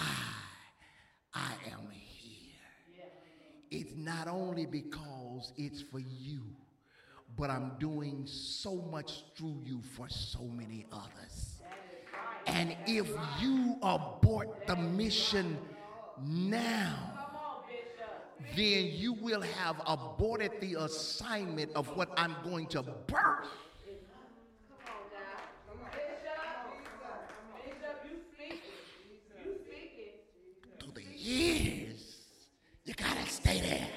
I am here. It's not only because it's for you, but I'm doing so much through you for so many others. And if you abort the mission, now, then you will have aborted the assignment of what I'm going to birth. Through the years, you gotta stay there.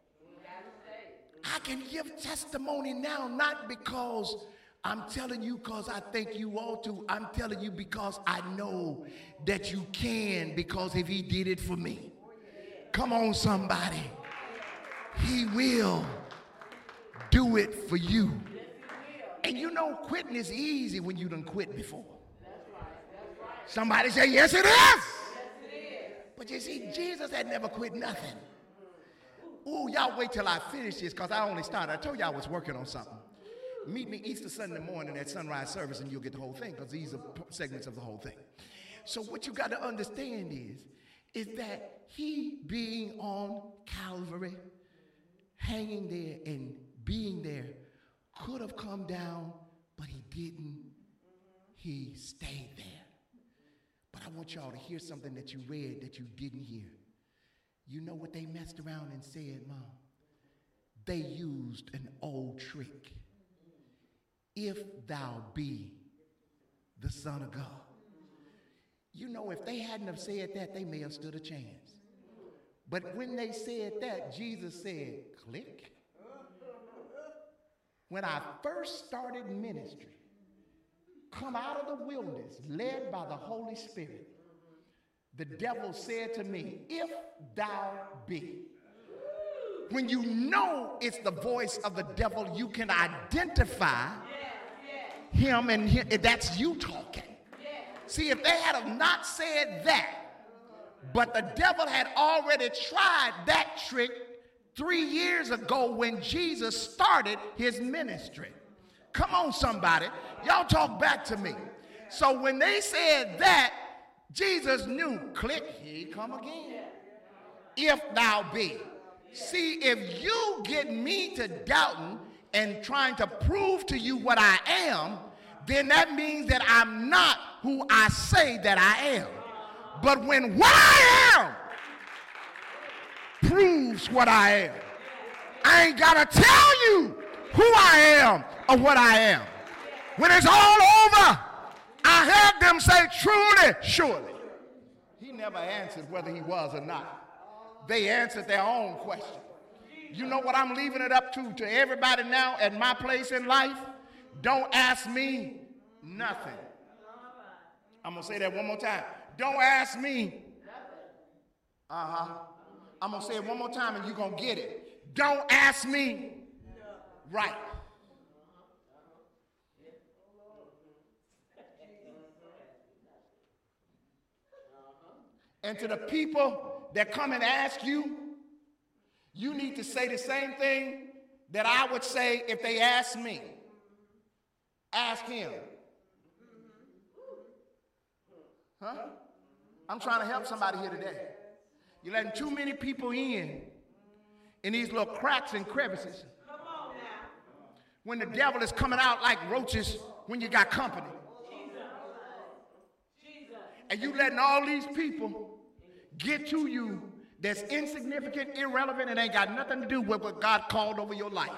I can give testimony now, not because I'm telling you because I think you ought to. I'm telling you because I know that you can, because if he did it for me. Come on, somebody. He will do it for you. And you know, quitting is easy when you done quit before. Somebody say, yes, it is. But you see, Jesus had never quit nothing. Ooh, y'all wait till I finish this because I only started. I told you I was working on something. Meet me Easter Sunday morning at sunrise service and you'll get the whole thing because these are segments of the whole thing. So what you got to understand is, is that he being on Calvary, hanging there and being there, could have come down, but he didn't. He stayed there. But I want y'all to hear something that you read that you didn't hear. You know what they messed around and said, Mom? They used an old trick. If thou be the Son of God. You know, if they hadn't have said that, they may have stood a chance. But when they said that, Jesus said, click. When I first started ministry, come out of the wilderness, led by the Holy Spirit, the devil said to me, if thou be. When you know it's the voice of the devil, you can identify him, and him, that's you talking. See, if they had have not said that, but the devil had already tried that trick three years ago when Jesus started his ministry. Come on, somebody. Y'all talk back to me. So when they said that, Jesus knew, click, here he come again. If thou be. See, if you get me to doubting and trying to prove to you what I am, then that means that I'm not who I say that I am. But when what I am proves what I am, I ain't got to tell you who I am or what I am. When it's all over, I heard them say, truly, surely. He never answered whether he was or not. They answered their own question. You know what I'm leaving it up to, to everybody now at my place in life? Don't ask me nothing. I'm going to say that one more time. Don't ask me. Uh-huh. I'm going to say it one more time and you're going to get it. Don't ask me. Right. And to the people that come and ask you, you need to say the same thing that I would say if they asked me. Ask him. Huh? I'm trying to help somebody here today. You're letting too many people in in these little cracks and crevices. Come on now. When the devil is coming out like roaches when you got company. Jesus. Jesus. And you letting all these people get to you that's insignificant, irrelevant, and ain't got nothing to do with what God called over your life.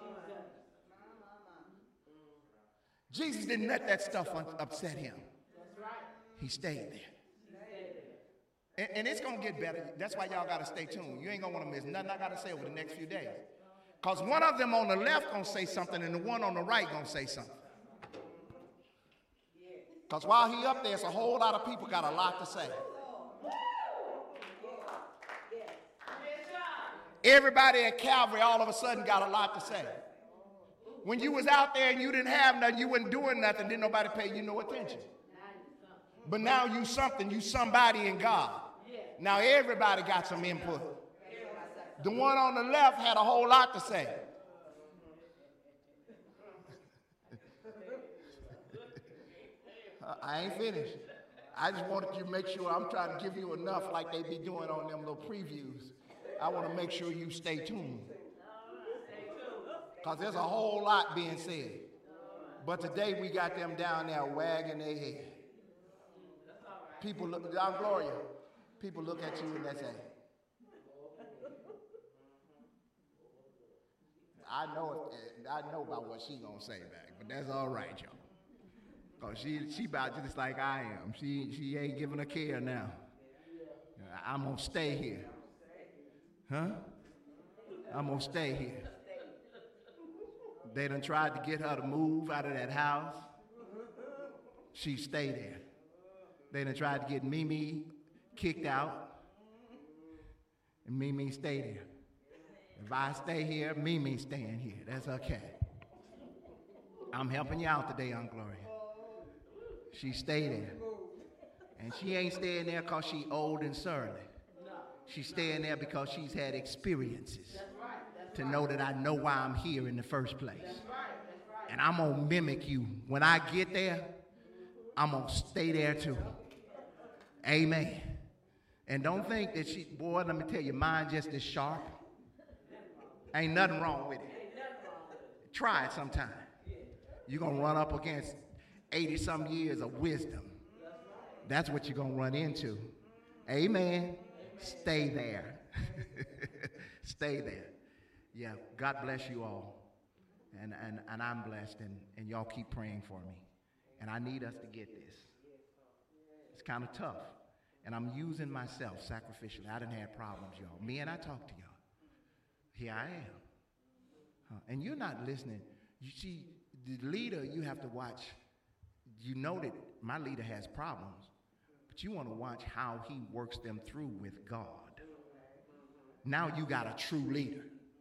Jesus didn't let that stuff upset him. He stayed there. And, and it's going to get better. That's why y'all got to stay tuned. You ain't going to want to miss nothing I got to say over the next few days. Because one of them on the left going to say something and the one on the right going to say something. Because while he up there, it's a whole lot of people got a lot to say. Everybody at Calvary all of a sudden got a lot to say. When you was out there and you didn't have nothing, you wasn't doing nothing, didn't nobody pay you no attention. But now you something, you somebody in God. Now everybody got some input. The one on the left had a whole lot to say. I ain't finished. I just wanted you to make sure I'm trying to give you enough like they be doing on them little previews. I want to make sure you stay tuned. Because there's a whole lot being said. But today we got them down there wagging their head. People look, down Gloria, People look at you and they say, I know if, I know about what she gonna say back, but that's all right, y'all. Cause she she about just like I am. She she ain't giving a care now. I'm gonna stay here. Huh? I'm gonna stay here. They done tried to get her to move out of that house. She stayed there. They done tried to get Mimi kicked out. And Mimi stayed there. If I stay here, Mimi staying here. That's okay. I'm helping you out today, Aunt Gloria. She stayed there. And she ain't staying there because she old and surly. She's staying there because she's had experiences to know that I know why I'm here in the first place. And I'm going to mimic you. When I get there, I'm going to stay there too. Amen. And don't think that she, boy, let me tell you, mine just as sharp. Ain't nothing wrong with it. Try it sometime. You're going to run up against eighty-some years of wisdom. That's what you're going to run into. Amen. Stay there. Stay there. Yeah, God bless you all. And, and, and I'm blessed, and, and y'all keep praying for me. And I need us to get this. It's kind of tough. And I'm using myself sacrificially. I done had problems, y'all. Me and I talk to y'all. Here I am. Huh. And you're not listening. You see, the leader, you have to watch. You know that my leader has problems, but you want to watch how he works them through with God. Now you got a true leader.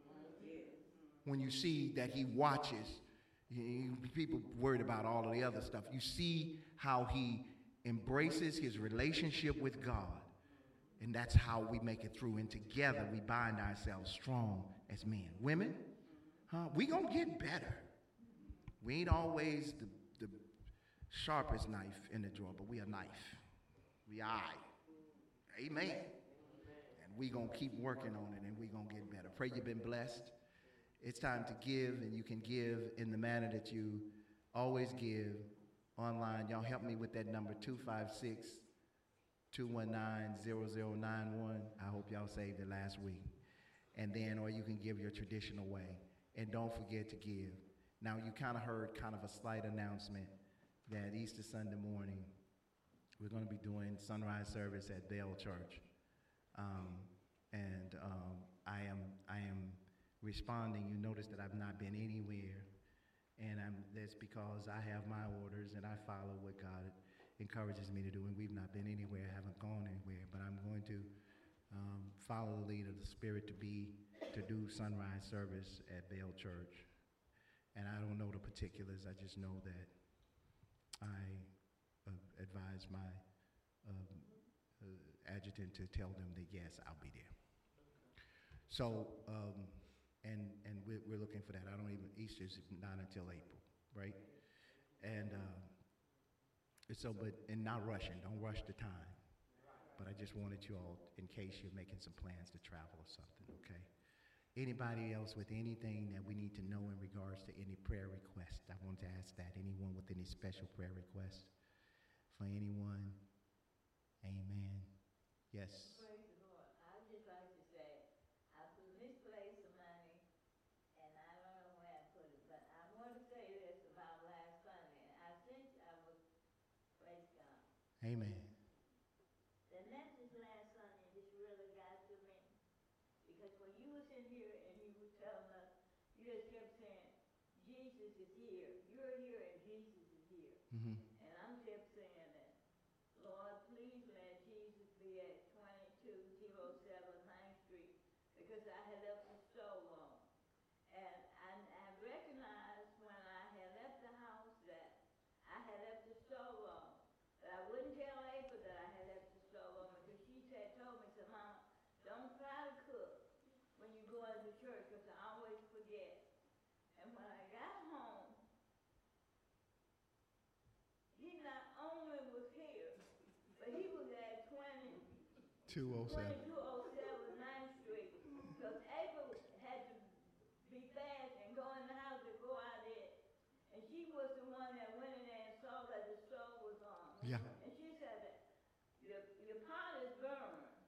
When you see that he watches, you, people worried about all of the other stuff. You see how he embraces his relationship with God. And that's how we make it through. And together we bind ourselves strong as men. Women, huh? We gonna get better. We ain't always the, the sharpest knife in the drawer, but we a knife. We eye. Amen. And we gonna keep working on it, and we gonna get better. Pray you've been blessed. It's time to give, and you can give in the manner that you always give online. Y'all help me with that number, two five six, two one nine, zero zero nine one. I hope y'all saved it last week. And then, or you can give your traditional way. And don't forget to give. Now, you kind of heard kind of a slight announcement that Easter Sunday morning, we're going to be doing sunrise service at Bell Church. Um, and um, I am I am responding. You notice that I've not been anywhere. And I'm, that's because I have my orders and I follow what God encourages me to do. And we've not been anywhere, haven't gone anywhere. But I'm going to um, follow the lead of the Spirit to be, to do sunrise service at Bell Church. And I don't know the particulars. I just know that I uh, advise my um, uh, adjutant to tell them that, yes, I'll be there. So, um, and and we're, we're looking for that. I don't even, Easter's not until April, right? And uh, so, but, and not rushing. Don't rush the time. But I just wanted you all, in case you're making some plans to travel or something, okay? Anybody else with anything that we need to know in regards to any prayer request? I want to ask that. Anyone with any special prayer requests for anyone? Amen. Yes. Praise the Lord. I'd just like to say, I misplaced some money, and I don't know where I put it, but I want to say this about last Sunday. I think I was, praise God. Amen. The message last Sunday just really got to me. Because when you was in here and you were telling us, you just kept saying, Jesus is here. You're here and Jesus is here. Mm-hmm. And I'm kept saying that, Lord, please let Jesus be at twenty-two oh seven ninth Street, because I had left it so long. And I, I recognized when I had left the house that I had left it so long. But I wouldn't tell April that I had left it so long, because she said, told me, said, Mama, don't try to cook when you go into church, because I always forget. And when I got home, he not only was here, but he was at two oh seven. twenty-two oh seven ninth Street, because April had to be fast and go in the house to go out there. And she was the one that went in there and saw that the stove was on. Yeah. And she said that your, your pot is burned.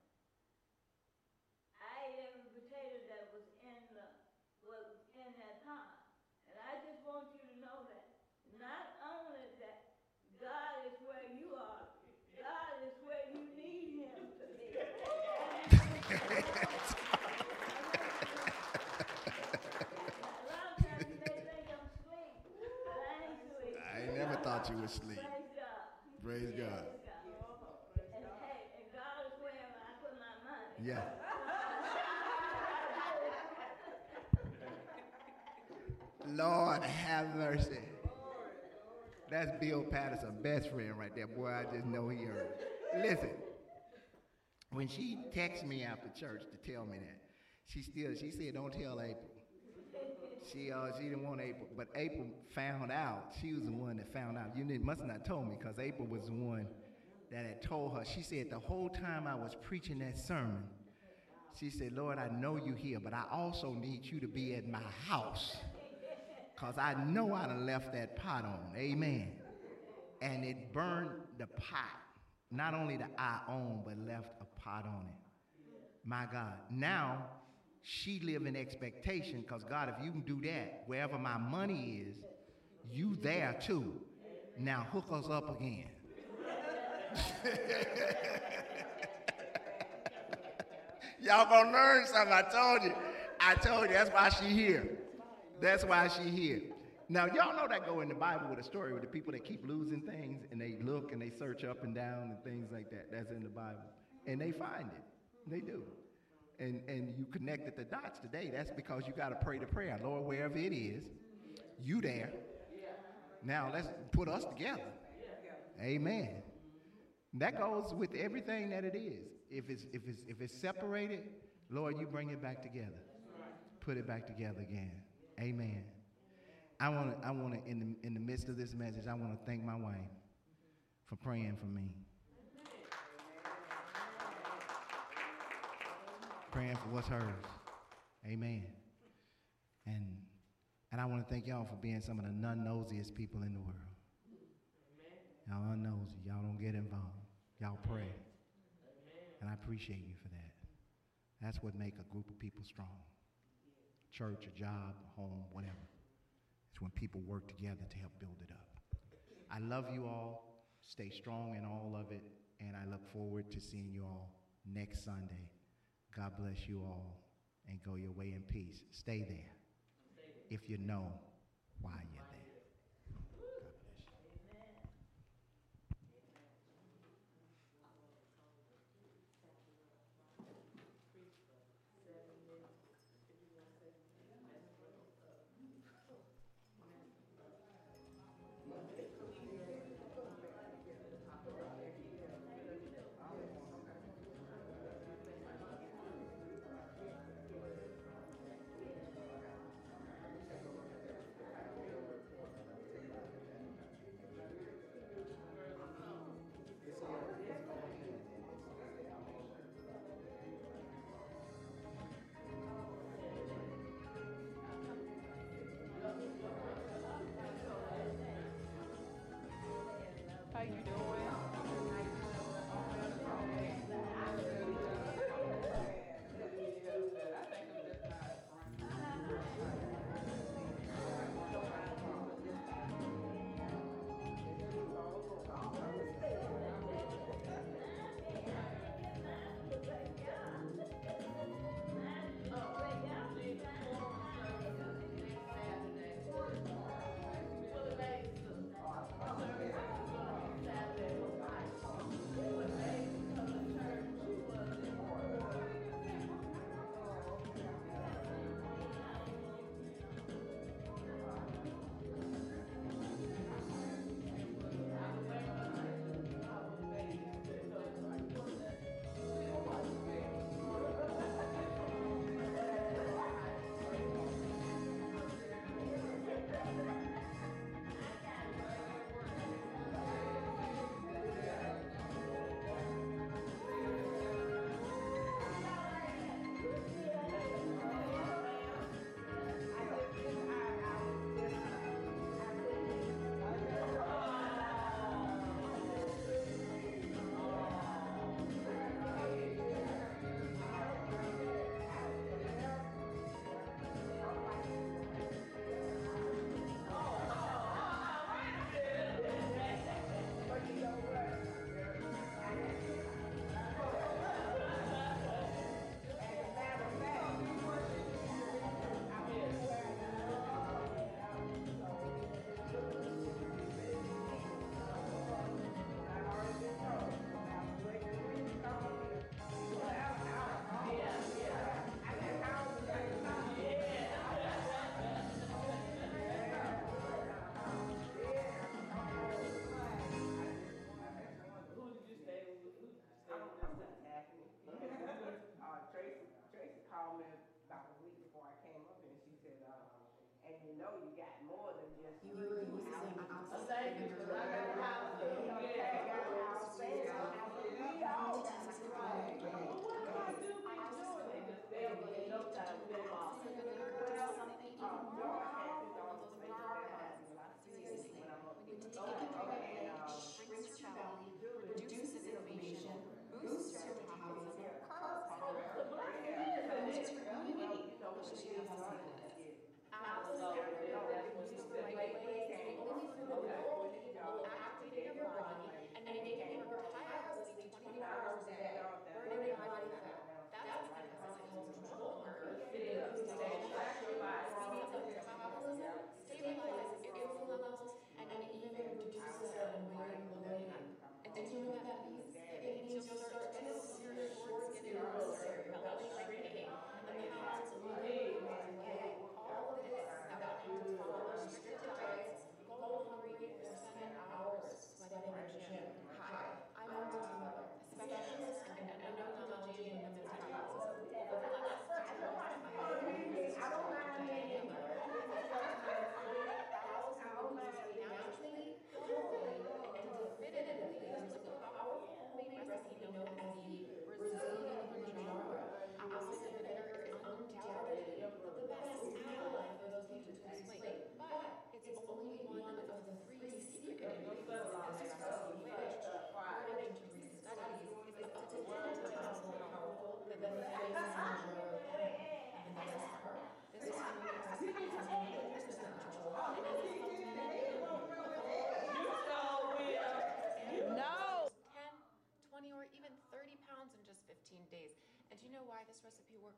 thought you were asleep. Praise God. Praise God. Praise God. And, hey, and God is where I put my money. Yeah. Lord have mercy. That's Bill Patterson, best friend right there. Boy, I just know he heard. Listen, when she texted me after church to tell me that, she still, she said, don't tell April. She uh, she didn't want April, but April found out. She was the one that found out. You didn't- must not told me, because April was the one that had told her. She said, the whole time I was preaching that sermon, she said, Lord, I know you here, but I also need you to be at my house, because I know I done left that pot on. Amen. And it burned the pot. Not only the I own, but left a pot on it. My God. Now, she live in expectation, because God, if you can do that, wherever my money is, you there too. Now hook us up again. Y'all gonna learn something. I told you. I told you. That's why she here. That's why she here. Now, y'all know that go in the Bible with a story with the people that keep losing things, and they look and they search up and down and things like that. That's in the Bible. And they find it. They do. And and you connected the dots today. That's because you got to pray the prayer. Lord, wherever it is, you there. Now, let's put us together. Amen. That goes with everything that it is. If it's if it's if it's separated, Lord, you bring it back together. Put it back together again. Amen. I want to I want to in the in the midst of this message, I want to thank my wife for praying for me. Praying for what's hers. Amen. And and I want to thank y'all for being some of the non-nosiest people in the world. Y'all unnosy. Y'all don't get involved. Y'all pray. And I appreciate you for that. That's what makes a group of people strong. Church, a job, a home, whatever. It's when people work together to help build it up. I love you all. Stay strong in all of it. And I look forward to seeing you all next Sunday. God bless you all, and go your way in peace. Stay there if you know why you're there. God bless you.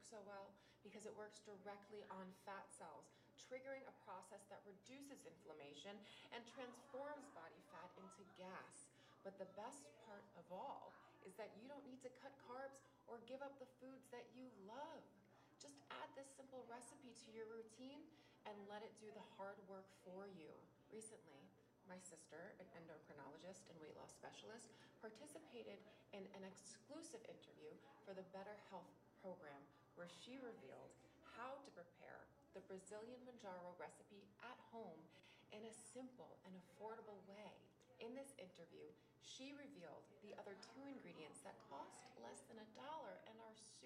so well because it works directly on fat cells, triggering a process that reduces inflammation and transforms body fat into gas. But the best part of all is that you don't need to cut carbs or give up the foods that you love. Just add this simple recipe to your routine and let it do the hard work for you. Recently, my sister, an endocrinologist and weight loss specialist, participated in an exclusive interview for the Better Health program where she revealed how to prepare the Brazilian Manjaro recipe at home in a simple and affordable way. In this interview, she revealed the other two ingredients that cost less than a dollar